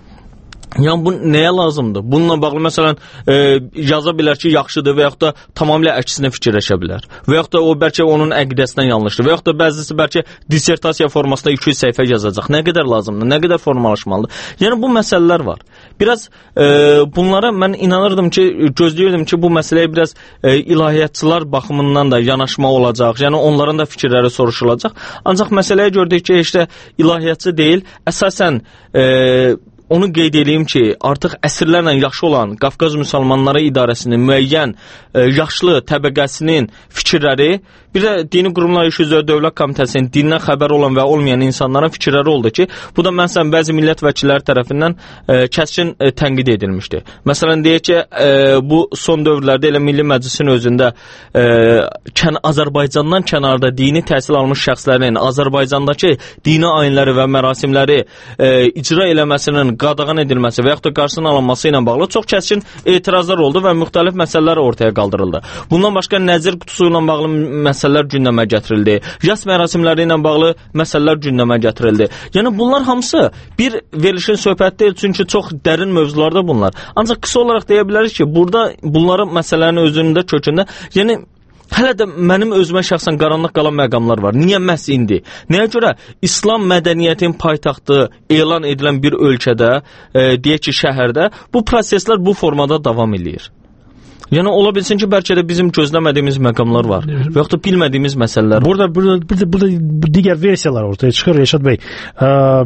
Yəni bu nəyə lazımdır? Bununla bağlı məsələn e, yaza bilər ki, yaxşıdır və yaxud da tamamilə əksinə fikirləşə bilər. Və yaxud da o bəlkə onun əqidəsindən yanlışdır. Və yaxud da bəzisi bəlkə dissertasiya formasında iki yüz səhifə yazacaq. Nə qədər lazımdır? Nə qədər formalaşmalıdır? Yəni bu məsələlər var. Biraz e, bunlara mən inanırdım ki, gözləyirdim ki, bu məsələyə biraz e, ilahiyyatçılar baxımından da yanaşma olacaq. Yəni onların da fikirləri soruşulacaq. Ancaq məsələyə gördük ki, heç də ilahiyyatçı deyil. Əsasən e, onu qeyd edeyim ki, artıq əsrlərlə yaxşı olan Qafqaz Müsəlmanları İdarəsinin müəyyən e, yaşlı təbəqəsinin fikirləri, bir də Dini Qurumlar İş üzrə Dövlət Komitəsinin dindən xəbəri olan və olmayan insanların fikirləri oldu ki, bu da məsələn bəzi millət vəkilləri tərəfindən e, kəskin e, tənqid edilmişdi. Məsələn deyək ki, e, bu son dövrlərdə elə Milli Məclisin özündə e, kən Azərbaycandan kənarda dini təhsil almış şəxslərin Azərbaycandakı dini ayinləri və mərasimləri e, icra eləməsinin qadağan edilməsi və yaxud da qarşısının alınması ilə bağlı çox kəskin etirazlar oldu və müxtəlif məsələlər ortaya qaldırıldı. Bundan başqa nəzir qutusu ilə bağlı məsələlər gündəmə gətirildi. Yas mərasimləri ilə bağlı məsələlər gündəmə gətirildi. Yəni bunlar hamısı bir verilişin söhbəti deyil, çünki çox dərin mövzulardır bunlar. Ancaq qısa olaraq deyə bilərik ki, burada bunların məsələlərin özündə kökündə, yəni hələ də mənim özümə şəxsən qaranlıq qalan məqamlar var. Niyə məhz indi? Nəyə görə İslam mədəniyyətin paytaxtı elan edilən bir ölkədə, e, deyək ki, şəhərdə bu proseslər bu formada davam edir? Yəni ola bilsin ki, bəlkə də bizim gözləmədiyimiz məqamlar var və yaxud da bilmədiyimiz məsələlər var.
Burada burada burada, burada digər versiyalar ortaya çıxır Rəşad bəy. Ə,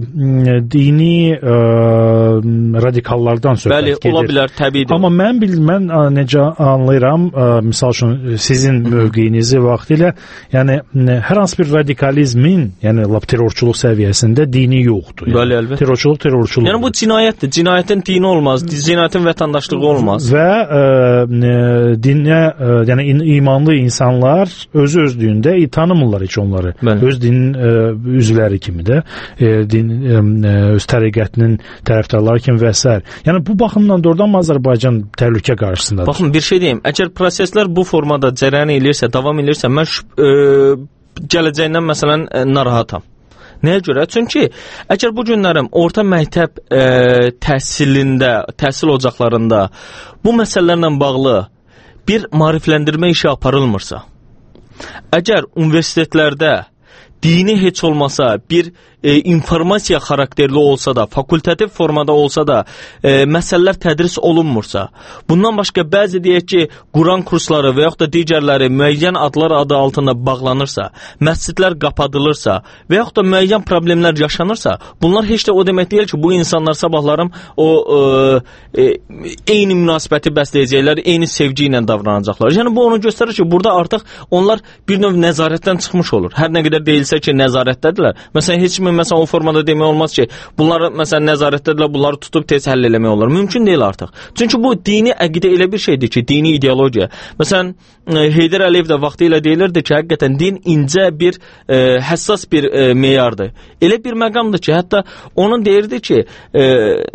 dini ə, radikallardan söhbət
Bəli,
gedir.
Ola bilər, təbiidir.
Amma mən bil mən necə anlayıram, ə, misal üçün sizin mövqeyinizi vaxtilə, yəni hər hansı bir radikalizmin, yəni lap terrorçuluq səviyyəsində dini yoxdur. Yəni,
Bəli, əlbəttə.
Terrorçuluq terrorçuluq.
Yəni bu cinayətdir. Cinayətin dini olmaz, cinayətin vətəndaşlığı olmaz.
Və ə, dinə, ə, yəni imanlı insanlar özü özlüyündə tanımırlar heç onları. Bəli. Öz dinin ə, üzvləri kimi də, ə, din ə, öz təriqətinin tərəfdarları kimi və s. Yəni bu baxımdan doğrudan Azərbaycan təhlükə qarşısındadır.
Baxın, bir şey deyim. Əgər proseslər bu formada cərəyan edirsə, davam edirsə, mən ə, gələcəyindən məsələn ə, narahatam. Nəyə görə? Çünki əgər bu günlərim orta məktəb e, təhsilində, təhsil ocaqlarında bu məsələlərlə bağlı bir maarifləndirmə işi aparılmırsa, əgər universitetlərdə dini heç olmasa bir e, informasiya xarakterli olsa da, fakultativ formada olsa da e, məsələlər tədris olunmursa, bundan başqa bəzi deyək ki, Quran kursları və yaxud da digərləri müəyyən adlar adı altında bağlanırsa, məscidlər qapadılırsa və yaxud da müəyyən problemlər yaşanırsa, bunlar heç də o demək deyil ki, bu insanlar sabahlarım o e, e, eyni münasibəti bəsləyəcəklər, eyni sevgi ilə davranacaqlar. Yəni bu onu göstərir ki, burada artıq onlar bir növ nəzarətdən çıxmış olur. Hər nə qədər deyilsə ki, nəzarətdədirlər. Məsələn, heç kimin kimi məsələn o formada demək olmaz ki, bunları məsələn nəzarətdədirlər, bunları tutub tez həll eləmək olar. Mümkün deyil artıq. Çünki bu dini əqidə elə bir şeydir ki, dini ideologiya. Məsələn, Heydər Əliyev də vaxtı ilə deyilirdi ki, həqiqətən din incə bir, e, həssas bir e, meyardır. Elə bir məqamdır ki, hətta onun deyirdi ki, e,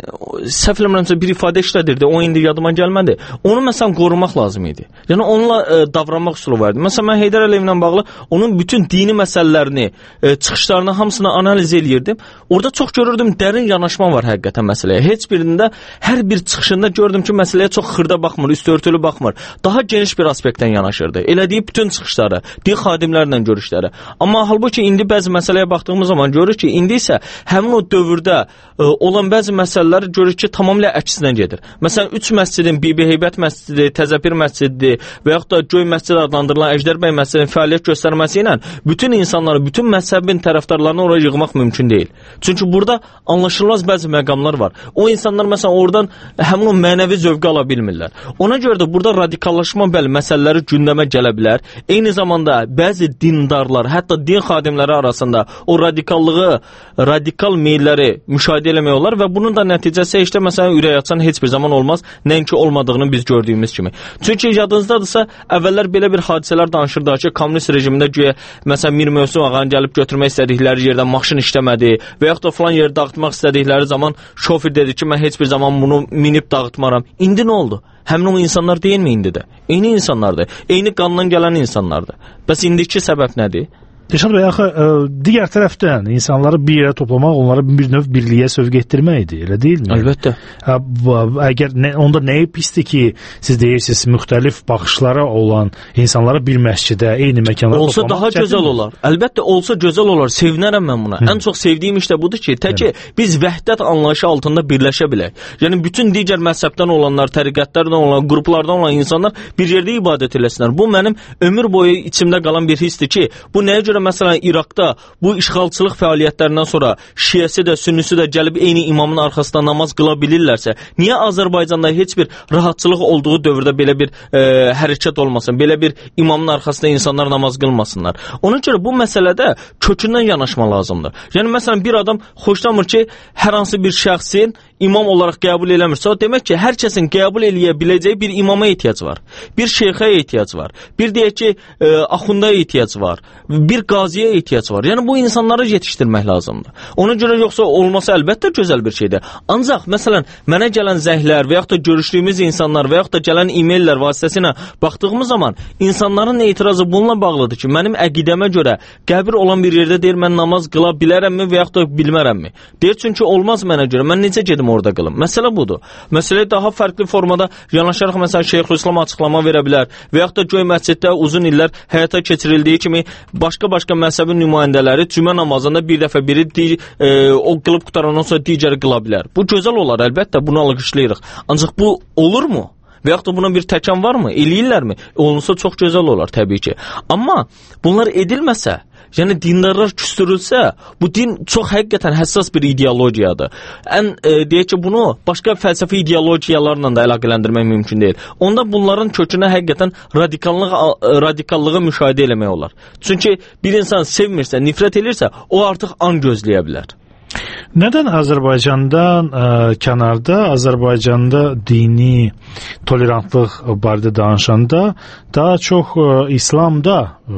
səhv eləmirəmsə bir ifadə işlədirdi, o indi yadıma gəlmədi. Onu məsələn qorumaq lazım idi. Yəni onunla e, davranmaq üsulu var idi. Məsələn, mən Heydər Əliyevlə bağlı onun bütün dini məsələlərini, e, çıxışlarını hamısını analiz eləyirdim. Orada çox görürdüm, dərin yanaşma var həqiqətən məsələyə. Heç birində, hər bir çıxışında gördüm ki, məsələyə çox xırda baxmır, üstörtülü baxmır. Daha geniş bir aspektdən yanaşırdı. Elədiyi bütün çıxışları, din xadimlərlə görüşləri. Amma halbuki indi bəzi məsələyə baxdığımız zaman görürük ki, indi isə həmin o dövrdə e, olan bəzi məsələlər görürük ki, tamamilə əksinə gedir. Məsələn, üç məscidin, Bibi Heybət məscidi, Təzəpir məscidi və yaxud da Göy məscid adlandırılan Əjdərbəy məscidinin fəaliyyət göstərməsi ilə bütün insanları, bütün məzhəbin tərəfdarlarını oraya yığmaq mümkün deyil. Çünki burada anlaşılmaz bəzi məqamlar var. O insanlar məsələn oradan həmin o mənəvi zövqü ala bilmirlər. Ona görə də burada radikallaşma bəli məsələləri gündəmə gələ bilər. Eyni zamanda bəzi dindarlar, hətta din xadimləri arasında o radikallığı, radikal meylləri müşahidə eləmək olar və bunun da nəticəsi işte məsələn ürək açan heç bir zaman olmaz, nəinki olmadığını biz gördüyümüz kimi. Çünki yadınızdadırsa, əvvəllər belə bir hadisələr danışırdı ki, kommunist rejimində güya məsələn Mir Mövsüm ağanı gəlib götürmək istədikləri yerdən maşın işləmədi və yaxud da falan yeri dağıtmaq istədikləri zaman şofer dedi ki, mən heç bir zaman bunu minib dağıtmaram. İndi nə oldu? Həmin o insanlar deyilmi indi də? Eyni insanlardır. Eyni qandan gələn insanlardır. Bəs indiki səbəb nədir?
Rəşad bəy, axı ə, digər tərəfdən insanları bir yerə toplamaq, onları bir növ birliyə sövq etdirməkdir, elə deyilmi?
Əlbəttə.
Ə, əgər nə, onda nəyi pisdir ki, siz deyirsiniz, müxtəlif baxışlara olan insanları bir məscidə, eyni məkanlara
olsa
toplamaq
daha gözəl olar. Əlbəttə olsa gözəl olar. Sevinərəm mən buna. Hı. Ən çox sevdiyim iş də budur ki, təki biz vəhdət anlayışı altında birləşə bilək. Yəni bütün digər məzhəbdən olanlar, təriqətlərdən olan, qruplardan olan insanlar bir yerdə ibadət eləsinlər. Bu mənim ömür boyu içimdə qalan bir hissdir ki, bu nəyə görə məsələn İraqda bu işğalçılıq fəaliyyətlərindən sonra şiəsi də, sünnisi də gəlib eyni imamın arxasında namaz qıla bilirlərsə, niyə Azərbaycanda heç bir rahatçılıq olduğu dövrdə belə bir e, hərəkət olmasın, belə bir imamın arxasında insanlar namaz qılmasınlar? Ona görə bu məsələdə kökündən yanaşma lazımdır. Yəni məsələn bir adam xoşlamır ki, hər hansı bir şəxsin imam olaraq qəbul eləmirsə, o demək ki, hər kəsin qəbul eləyə biləcəyi bir imama ehtiyac var. Bir şeyxə ehtiyac var. Bir deyək ki, e, axunda ehtiyac var. Bir qaziyə ehtiyac var. Yəni bu insanları yetişdirmək lazımdır. Ona görə yoxsa olması əlbəttə gözəl bir şeydir. Ancaq məsələn mənə gələn zəhlər və yaxud da görüşdüyümüz insanlar və yaxud da gələn e-maillər vasitəsilə baxdığımız zaman insanların etirazı bununla bağlıdır ki, mənim əqidəmə görə qəbir olan bir yerdə deyir mən namaz qıla bilərəmmi və yaxud da bilmərəmmi? Deyir çünki olmaz mənə görə. Mən necə gedim orada qılım? Məsələ budur. Məsələ daha fərqli formada yanaşaraq məsələn Şeyxülislam açıqlama verə bilər və yaxud da Göy məsciddə uzun illər həyata keçirildiyi kimi başqa-başqa məzhəbin nümayəndələri cümə namazında bir dəfə biri di, e, o qılıb qutarandan sonra digəri qıla bilər. Bu gözəl olar, əlbəttə bunu alqışlayırıq. Ancaq bu olurmu? Və yaxud da buna bir təkan varmı? Eləyirlərmi? Olunsa çox gözəl olar təbii ki. Amma bunlar edilməsə, yəni dindarlar küstürülsə, bu din çox həqiqətən həssas bir ideologiyadır. Ən e, deyək ki, bunu başqa fəlsəfi ideologiyalarla da əlaqələndirmək mümkün deyil. Onda bunların kökünə həqiqətən radikallıq, radikallığı müşahidə eləmək olar. Çünki bir insan sevmirsə, nifrət edirsə, o artıq an gözləyə bilər.
Nədən Azərbaycandan ə, kənarda, Azərbaycanda dini tolerantlıq barədə danışanda daha çox ə, İslamda,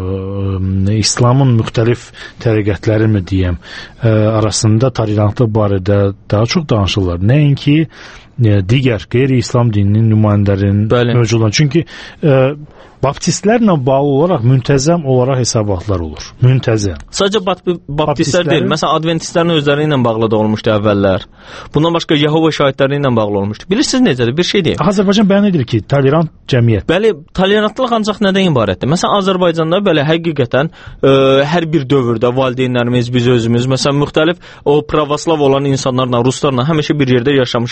ə, İslamın müxtəlif təriqətləri mi deyəm, ə, arasında tolerantlıq barədə daha çox danışırlar. Nəinki ə, digər qeyri-İslam dininin nümayəndələrinin mövcud olan. Çünki ə, baptistlərlə bağlı olaraq müntəzəm olaraq hesabatlar olur. Müntəzəm.
Sadəcə baptistlər deyil. Məsələn, adventistlərin özləri ilə bağlı da olmuşdu əvvəllər. Bundan başqa Yehova şahidləri ilə bağlı olmuşdu. Bilirsiniz necədir? Bir şey deyim.
Azərbaycan bəyan edir ki, tolerant cəmiyyət.
Bəli, tolerantlıq ancaq nədən ibarətdir? Məsələn, Azərbaycanda belə həqiqətən ə, hər bir dövrdə valideynlərimiz, biz özümüz, məsələn, müxtəlif o pravoslav olan insanlarla, ruslarla həmişə bir yerdə yaşamışıq və münasibət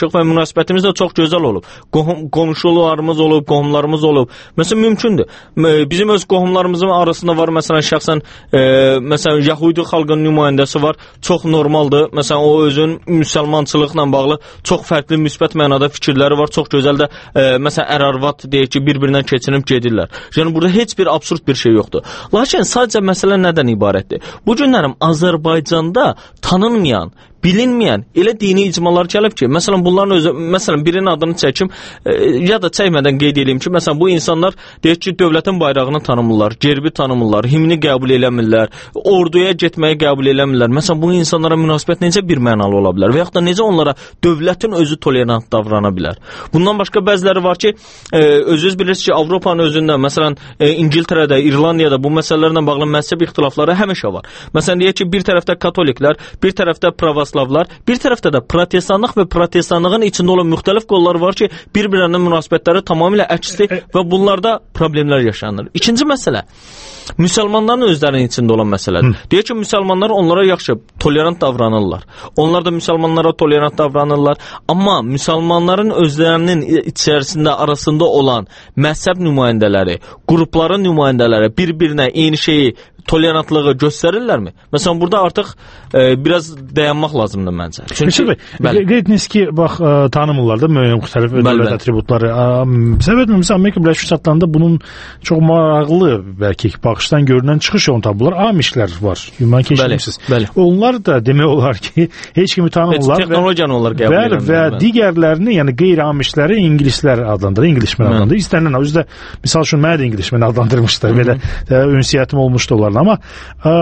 münasibətimiz də çox gözəl olub. Qohum, qonşularımız olub, qohumlarımız olub. Məsələn, mümkündür. Bizim öz qohumlarımızın arasında var, məsələn, şəxsən, e, məsələn, Yahudi xalqının nümayəndəsi var, çox normaldır. Məsələn, o özün müsəlmançılıqla bağlı çox fərqli müsbət mənada fikirləri var, çox gözəl də, e, məsələn, ər-arvad deyək ki, bir-birindən keçinib gedirlər. Yəni, burada heç bir absurd bir şey yoxdur. Lakin sadəcə məsələ nədən ibarətdir? Bu günlərim Azərbaycanda tanınmayan, bilinməyən elə dini icmalar gəlib ki, məsələn, bunların özü, məsələn, birinin adını çəkim, e, ya da çəkmədən qeyd edeyim ki, məsələn, bu insanlar deyək ki, dövlətin bayrağını tanımırlar, gerbi tanımırlar, himni qəbul eləmirlər, orduya getməyi qəbul eləmirlər. Məsələn, bu insanlara münasibət necə bir mənalı ola bilər və yaxud da necə onlara dövlətin özü tolerant davrana bilər? Bundan başqa bəziləri var ki, e, özünüz bilirsiniz ki, Avropanın özündə, məsələn, e, İngiltərədə, İrlandiyada bu məsələlərlə bağlı məzhəb ixtilafları həmişə var. Məsələn, deyək ki, bir tərəfdə katoliklər, bir tərəfdə pravoslavlar, bir tərəfdə də protestanlıq və protestanlığın içində olan müxtəlif qollar var ki, bir-birinin münasibətləri tamamilə əksdir və bunlarda problemlər yaşanır. İkinci məsələ, müsəlmanların özlərinin içində olan məsələdir. Hı. Deyək ki, müsəlmanlar onlara yaxşı, tolerant davranırlar. Onlar da müsəlmanlara tolerant davranırlar. Amma müsəlmanların özlərinin içərisində, arasında olan məzhəb nümayəndələri, qrupların nümayəndələri bir-birinə eyni şeyi, tolerantlığı göstərirlərmi? Məsələn, burada artıq e, biraz dayanmaq lazımdır məncə.
Çünki qeyd etdiniz ki, bax, ə, tanımırlar da müəyyən müxtəlif dövlət atributları. Səbəb məsələn, Amerika Birləşmiş Ştatlarında bunun çox maraqlı, bəlkə baxışdan görünən çıxış yolu tapırlar. Amişlər var. Ümumi keçmişsiniz. Onlar da demək olar ki, heç kimi tanımırlar.
Heç texnologiyanı onlar qəbul edirlər.
Və digərlərini, yəni qeyri-amişləri ingilislər adlandırır, ingilismən adlandırır. İstənilən, özü də misal üçün mənə də ingilismən adlandırmışlar. Belə ünsiyyətim olmuşdu onlarla. Amma ə,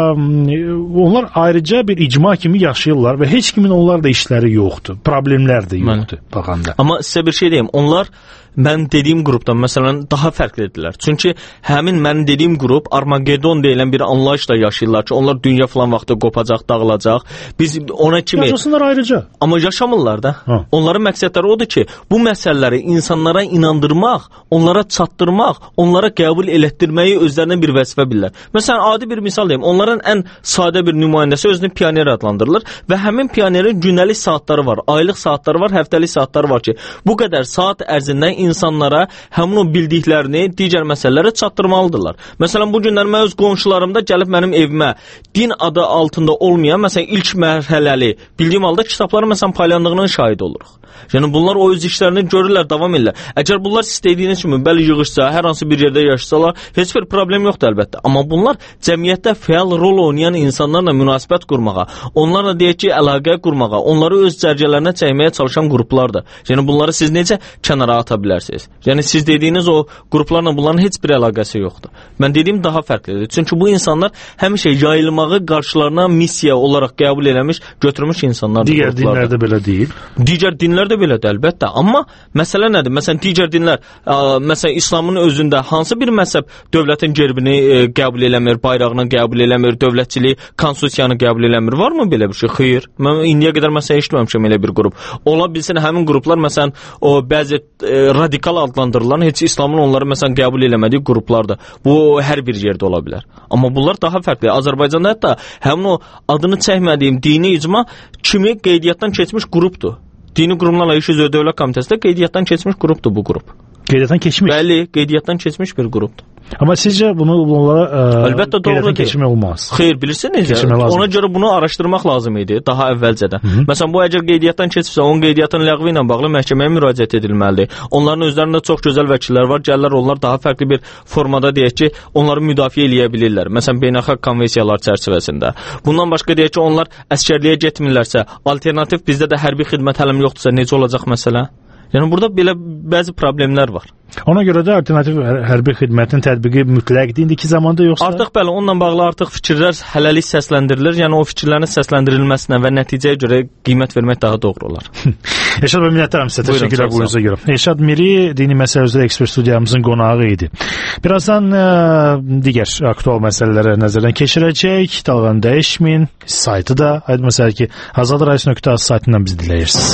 onlar ayrıca bir icma kimi yaşayırlar və heç kimin onlarla işləri yoxdur. Problemlər də yoxdur baxanda.
Amma sizə bir şey deyim, onlar mən dediyim qrupdan məsələn daha fərqlidirlər. Çünki həmin mənim dediyim qrup Armagedon deyilən bir anlayışla yaşayırlar ki, onlar dünya falan vaxtı qopacaq, dağılacaq. Biz ona kimi
yaşasınlar ayrıca.
Amma yaşamırlar da. Ha. Onların məqsədləri odur ki, bu məsələləri insanlara inandırmaq, onlara çatdırmaq, onlara qəbul elətdirməyi özlərinə bir vəzifə bilirlər. Məsələn, adi bir misal deyim. Onların ən sadə bir nümayəndəsi özünü pioner adlandırılır və həmin pionerin gündəlik saatları var, aylıq saatları var, həftəlik saatları var ki, bu qədər saat ərzində insanlara həmin o bildiklərini digər məsələlərə çatdırmalıdırlar. Məsələn, bu günlər mən öz qonşularımda gəlib mənim evimə din adı altında olmayan, məsələn, ilk mərhələli bildiyim halda kitabların məsələn paylandığının şahid oluruq. Yəni bunlar o öz işlərini görürlər, davam edirlər. Əgər bunlar istədiyiniz kimi bəli yığışsa, hər hansı bir yerdə yaşasalar, heç bir problem yoxdur əlbəttə. Amma bunlar cəmiyyətdə fəal rol oynayan insanlarla münasibət qurmağa, onlarla deyək ki, əlaqə qurmağa, onları öz cərgələrinə çəkməyə çalışan qruplardır. Yəni bunları siz necə kənara ata bilərsiniz? Yəni siz dediyiniz o qruplarla bunların heç bir əlaqəsi yoxdur. Mən dediyim daha fərqlidir. Çünki bu insanlar həmişə yayılmağı qarşılarına missiya olaraq qəbul eləmiş, götürmüş insanlardır.
Digər dinlər də belə deyil.
Digər dinlər də belədir əlbəttə. Amma məsələ nədir? Məsələn, digər dinlər, ə, məsələn, İslamın özündə hansı bir məzhəb dövlətin gerbini ə, qəbul eləmir, bayrağını qəbul eləmir, dövlətçiliyi, konstitusiyanı qəbul eləmir? Varmı belə bir şey? Xeyr. Mən indiyə qədər məsələn eşitməmişəm elə bir qrup. Ola bilsin həmin qruplar məsələn o bəzi ə, radikal adlandırılan heç İslamın onları məsələn qəbul eləmədiyi qruplardır. Bu hər bir yerdə ola bilər. Amma bunlar daha fərqli. Azərbaycanda hətta həmin o adını çəkmədiyim dini icma kimi qeydiyyatdan keçmiş qrupdur. Dini qurumlarla iş üzrə Dövlət Komitəsində qeydiyyatdan keçmiş qrupdur bu qrup.
Qeydiyyatdan keçmiş?
Bəli, qeydiyyatdan keçmiş bir qrupdur.
Amma sizcə bunu onlara ə,
əlbəttə doğru
keçmək olmaz.
Xeyr, bilirsiniz, ona görə bunu araşdırmaq lazım idi daha əvvəlcədən. Hı -hı. Məsələn, bu əgər qeydiyyatdan keçibsə, onun qeydiyyatın ləğvi ilə bağlı məhkəməyə müraciət edilməlidir. Onların özlərində çox gözəl vəkillər var, gəlirlər, onlar daha fərqli bir formada deyək ki, onları müdafiə eləyə bilirlər. Məsələn, beynəlxalq konvensiyalar çərçivəsində. Bundan başqa deyək ki, onlar əskərliyə getmirlərsə, alternativ bizdə də hərbi xidmət hələm yoxdursa necə olacaq məsələ? Yəni burada belə bəzi problemlər var.
Ona görə də alternativ hərbi xidmətin tətbiqi mütləqdir indiki zamanda yoxsa?
Artıq bəli, onunla bağlı artıq fikirlər hələlik səsləndirilir. Yəni o fikirlərin səsləndirilməsinə və nəticəyə görə qiymət vermək daha doğru olar.
Elşad bəy, minnətdaram sizə. Təşəkkürlər buyurunuza görə. Elşad Miri, dini məsələ üzrə ekspert studiyamızın qonağı idi. Birazdan ə, digər aktual məsələlərə nəzərdən keçirəcək. Dalğanı dəyişməyin. Saytı da aydın məsələ ki, azad radio nöqtə az saytından bizi dinləyirsiniz.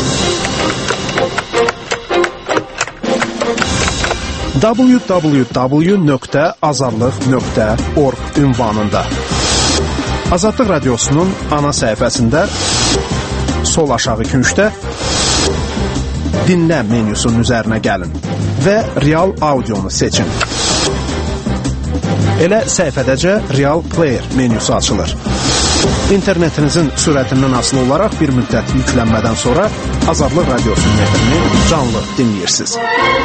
w w w nöqtə azadlıq nöqtə org ünvanında Azadlıq Radiosunun ana səhifəsində sol aşağı küncdə Dinlə menyusunun üzərinə gəlin və Real Audionu seçin. Elə səhifədəcə Real Player menyusu açılır. İnternetinizin sürətindən asılı olaraq bir müddət yüklənmədən sonra Azadlıq Radiosunun efrini canlı dinləyirsiniz.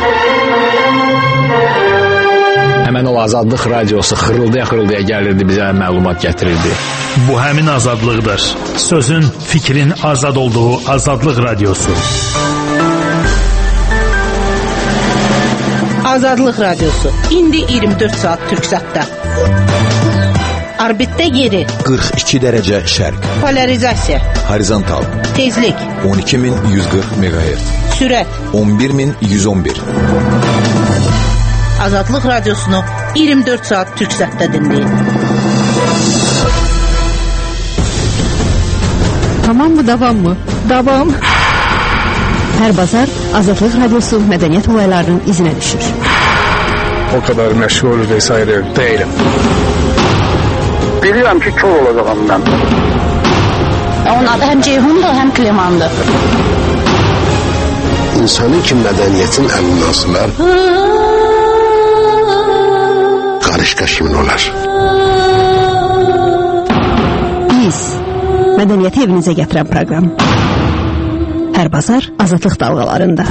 Həmən o Azadlıq Radiosu xırıldaya-xırıldaya gəlirdi, bizə məlumat gətirirdi.
Bu həmin azadlıqdır. Sözün, fikrin azad olduğu Azadlıq Radiosu.
Azadlıq Radiosu. İndi iyirmi dörd saat Türksatda. Orbitdə yeri.
qırx iki dərəcə şərq.
Polarizasiya.
Horizontal.
Tezlik.
on iki min yüz qırx meqahertz.
Sürət.
on bir min yüz on bir.
Azadlıq Radiosunu iyirmi dörd saat Türksatda dinləyin.
Tamam mı, davam mı?
Davam.
Hər bazar Azadlıq Radiosu mədəniyyət olaylarının izinə düşür.
O kadar məşğul vesaire değilim. Bilirəm ki, kör olacağım mən.
Onun adı həm Ceyhundur, həm Klemandır.
İnsanın ki, mədəniyyətin əlindən asılar, qarışqa kimin olar?
Biz, mədəniyyəti evinizə gətirən proqram. Hər bazar Azadlıq dalğalarında.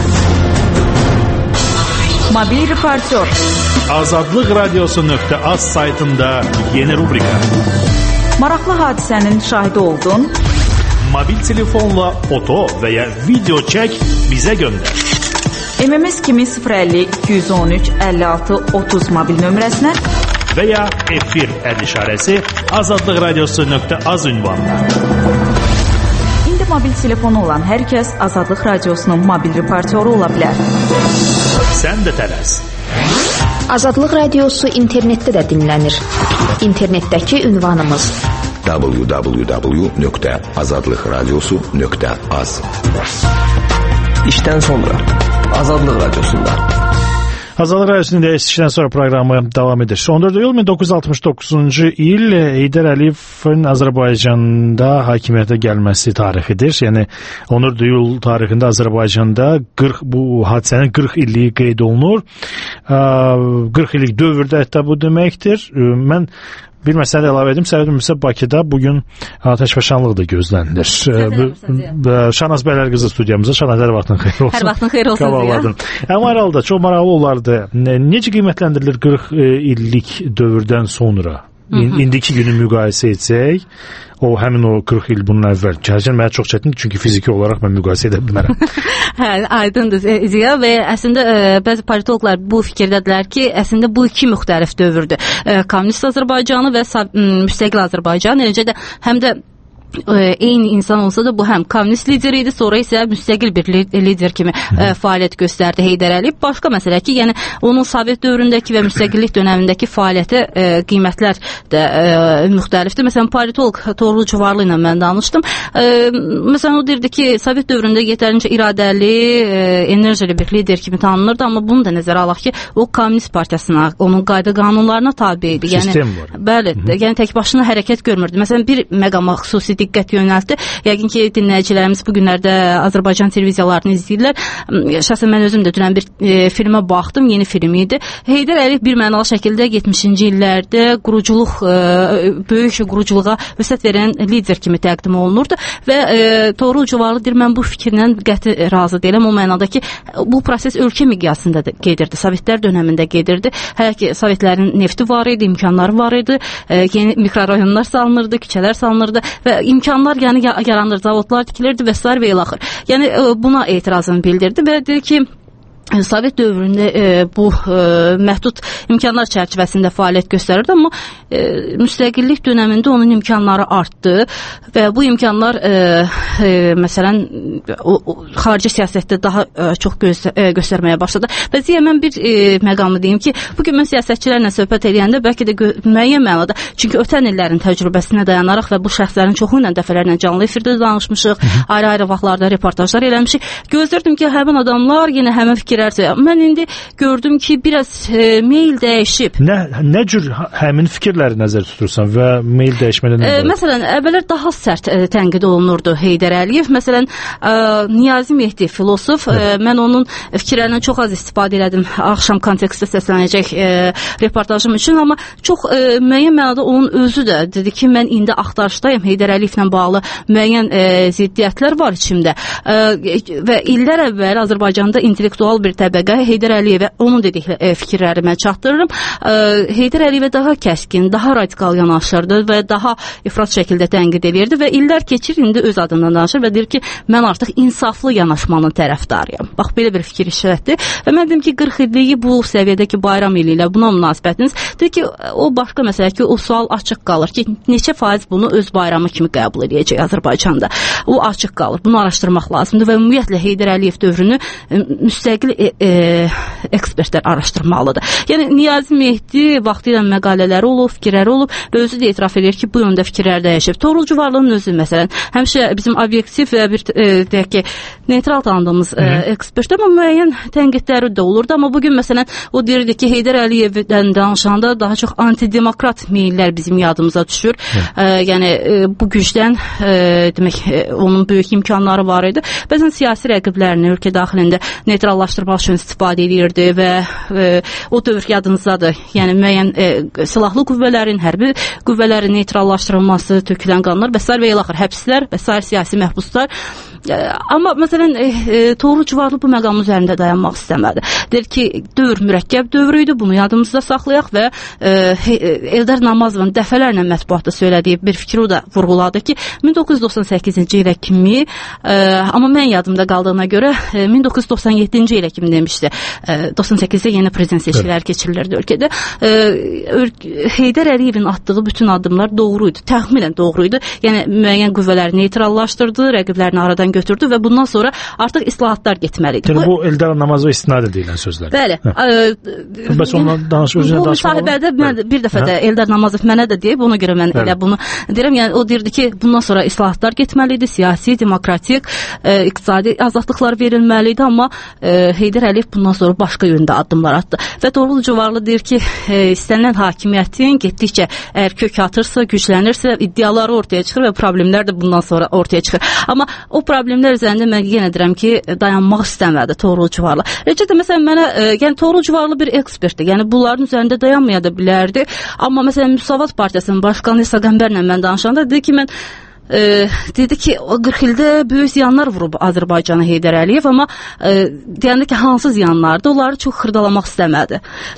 Mobil reportör.
Azadlıq Radiosu nöqtə az saytında yeni rubrika.
Maraqlı hadisənin şahidi oldun.
Mobil telefonla foto və ya video çək, bizə göndər.
M M S kimi sıfır əlli iki yüz on üç əlli altı otuz mobil nömrəsinə
və ya efir əl işarəsi Azadlıq Radiosu nöqtə az ünvanına.
İndi mobil telefonu olan hər kəs Azadlıq Radiosunun mobil reportyoru ola bilər.
Sən də tələs.
Azadlıq Radiosu internetdə də dinlənir. İnternetdəki ünvanımız
w w w nöqtə azadlıq radiosu nöqtə az.
İşdən sonra Azadlıq Radiosunda.
Azadlıq Radiosu'nun işdən sonra proqramı davam edir. on dörd iyul min doqquz yüz altmış doqquzuncu il Heydər Əliyevin Azərbaycanda hakimiyyətə gəlməsi tarixidir. Yəni on dörd iyul tarixində Azərbaycanda qırx bu hadisənin qırx illiyi qeyd olunur. qırx illik dövrdə hətta bu deməkdir. Mən bir məsələ əlavə edim. Səbəb isə Bakıda bugün atəşfəşanlıq da gözlənilir. Şanaz Bəylər qızı studiyamıza. Şanaz, hər vaxtın xeyir olsun.
Hər vaxtın xeyir olsun.
Amma hər halda çox maraqlı olardı. Necə qiymətləndirilir qırx illik dövrdən sonra? İndiki günü müqayisə etsək, o həmin o qırx il bunun əvvəl. Gələcək mənə çox çətindir, çünki fiziki olaraq mən müqayisə edə bilmərəm.
Hə, aydındır Ziya və əslində ə, bəzi politologlar bu fikirdədirlər ki, əslində bu iki müxtəlif dövrdür. Ə, kommunist Azərbaycanı və müstəqil Azərbaycan, eləcə də həm də eyni insan olsa da bu həm kommunist lider idi, sonra isə müstəqil bir lider kimi ə, fəaliyyət göstərdi Heydər Əliyev. Başqa məsələ ki, yəni onun Sovet dövründəki və müstəqillik dövründəki fəaliyyəti ə, qiymətlər də ə, müxtəlifdir. Məsələn, politolog Toğrul Cuvarlı ilə mən danışdım. Ə, məsələn, o deyirdi ki, Sovet dövründə yetərincə iradəli, ə, enerjili bir lider kimi tanınırdı, amma bunu da nəzərə alaq ki, o kommunist partiyasına, onun qayda qanunlarına tabe idi. Yəni,
sistem var.
Bəli, yəni tək başına hərəkət görmürdü. Məsələn, bir məqama xüsusi diqqət yönəltdi. Yəqin ki, dinləyicilərimiz bu günlərdə Azərbaycan televiziyalarını izləyirlər. Şəxsən mən özüm də dünən bir e, filmə baxdım, yeni film idi. Heydər Əliyev bir mənalı şəkildə yetmişinci illərdə quruculuq, e, böyük quruculuğa vüsət verən lider kimi təqdim olunurdu və e, Toğrul Cuvarlı deyir, mən bu fikirlə qəti razı deyiləm. O mənada ki, bu proses ölkə miqyasında da gedirdi. Sovetlər dönəmində gedirdi. Hələ ki, Sovetlərin nefti var idi, imkanları var idi. E, yeni mikrorayonlar salınırdı, küçələr salınırdı və imkanlar yəni yaranır, zavodlar tikilirdi və s. və ilə axır. Yəni buna etirazını bildirdi və dedi ki, Sovet dövründə e, bu e, məhdud imkanlar çərçivəsində fəaliyyət göstərirdi, amma e, müstəqillik dönəmində onun imkanları artdı və bu imkanlar e, e, məsələn o, o, xarici siyasətdə daha e, çox göstər e, göstərməyə başladı. Və ziyə mən bir e, məqamı deyim ki, bugün mən siyasətçilərlə söhbət edəndə bəlkə də müəyyən mənada, çünki ötən illərin təcrübəsinə dayanaraq və bu şəxslərin çoxu ilə dəfələrlə canlı efirdə danışmışıq, ayrı-ayrı vaxtlarda reportajlar eləmişik. Gözləyirdim ki, həmin adamlar yenə həmin fikir fikirlərsə, mən indi gördüm ki, biraz e, meyl dəyişib.
Nə nə cür həmin fikirləri nəzərdə tutursan və meyl dəyişmədən nə?
E, məsələn, əvvəllər daha sərt e, tənqid olunurdu Heydər Əliyev. Məsələn, e, Niyazi Mehdi filosof, e, mən onun fikirlərindən çox az istifadə elədim axşam kontekstdə səslənəcək e, reportajım üçün, amma çox e, müəyyən mənada onun özü də dedi ki, mən indi axtarışdayım, Heydər Əliyevlə bağlı müəyyən e, ziddiyyətlər var içimdə e, və illər əvvəl Azərbaycanda intellektual bir təbəqə Heydər Əliyevə onun dedikləri e, fikirləri mən çatdırırım. E, Heydər Əliyevə daha kəskin, daha radikal yanaşırdı və daha ifrat şəkildə tənqid edirdi və illər keçir, indi öz adından danışır və deyir ki, mən artıq insaflı yanaşmanın tərəfdarıyam. Bax, belə bir fikir işlətdi və mən dedim ki, qırx illiyi bu səviyyədəki bayram ili ilə buna münasibətiniz, deyir ki, o başqa məsələ ki, o sual açıq qalır ki, neçə faiz bunu öz bayramı kimi qəbul edəcək Azərbaycanda. O açıq qalır. Bunu araşdırmaq lazımdır və ümumiyyətlə Heydər Əliyev dövrünü müstəqil e, e, ekspertlər araşdırmalıdır. Yəni Niyazi Mehdi vaxtilə məqalələri olub, fikirləri olub və özü də etiraf edir ki, bu yöndə fikirlər dəyişib. Toğrul Cuvarlının özü məsələn, həmişə bizim obyektiv və bir e, deyək ki, neytral tanıdığımız e, ekspert, amma müəyyən tənqidləri də olurdu. Amma bugün məsələn o deyirdi ki, Heydər Əliyevdən danışanda daha çox antidemokrat meyllər bizim yadımıza düşür. E, yəni e, bu gücdən e, demək e, onun böyük imkanları var idi. Bəzən siyasi rəqiblərini ölkə daxilində neytrallaşdırmaq üçün istifadə edirdi və e, o dövr yadınızdadır. Yəni müəyyən e, silahlı qüvvələrin, hərbi qüvvələrin neytrallaşdırılması, tökülən qanlar və sair və ilaxır həbslər və sair siyasi məhbuslar. E, amma məsələn e, e, Toğrul Cuvarlı bu məqam üzərində dayanmaq istəmədi. Deyir ki, dövr mürəkkəb dövr idi, bunu yadımızda saxlayaq və e, Eldar Namazovun dəfələrlə mətbuatda söylediyi bir fikri o da vurğuladı ki, min doqquz yüz doxsan səkkizinci ilə kimi, e, amma mən yadımda qaldığına görə e, min doqquz yüz doxsan yeddinci ilə kimi demişdi. E, doxsan səkkizdə yeni prezident seçkiləri keçirilirdi ölkədə. E, Heydər Əliyevin atdığı bütün addımlar doğruydu, təxminən doğruydu. Yəni müəyyən qüvvələri neytrallaşdırdı, rəqiblərini aradan götürdü və bundan sonra artıq islahatlar getməliydi.
Yəni bu Eldar Namazova istinad edilən sözlər.
Bəli.
Ə, Bəs ondan danış, özünə danışmaq.
Bu müsahibədə mən bir dəfə də Eldar Namazov mənə də deyib, ona görə mən elə bunu deyirəm. Yəni o deyirdi ki, bundan sonra islahatlar getməlidir, siyasi, demokratik, e, iqtisadi azadlıqlar verilməlidir, amma e, Heydər Əliyev bundan sonra başqa yöndə addımlar atdı. Və Toğrul Cuvarlı deyir ki, e, istənilən hakimiyyətin getdikcə əgər kök atırsa, güclənirsə, iddiaları ortaya çıxır və problemlər də bundan sonra ortaya çıxır. Amma o problemlər üzərində mən yenə deyirəm ki, dayanmaq istəmədi Toğrul Cuvarlı. Eləcə də məsələn mənə, e, yəni Toğrul Cuvarlı bir ekspertdir. Yəni bunların üzərində dayanmaya da bilərdi. Amma məsələn Müsavat Partiyasının başqanı İsa Qəmbərlə mən danışanda dedi ki, mən E, dedi ki, o qırx ildə böyük ziyanlar vurub Azərbaycana Heydər Əliyev, amma e, deyəndə ki, hansı ziyanlardır, onları çox xırdalamaq istəmədi.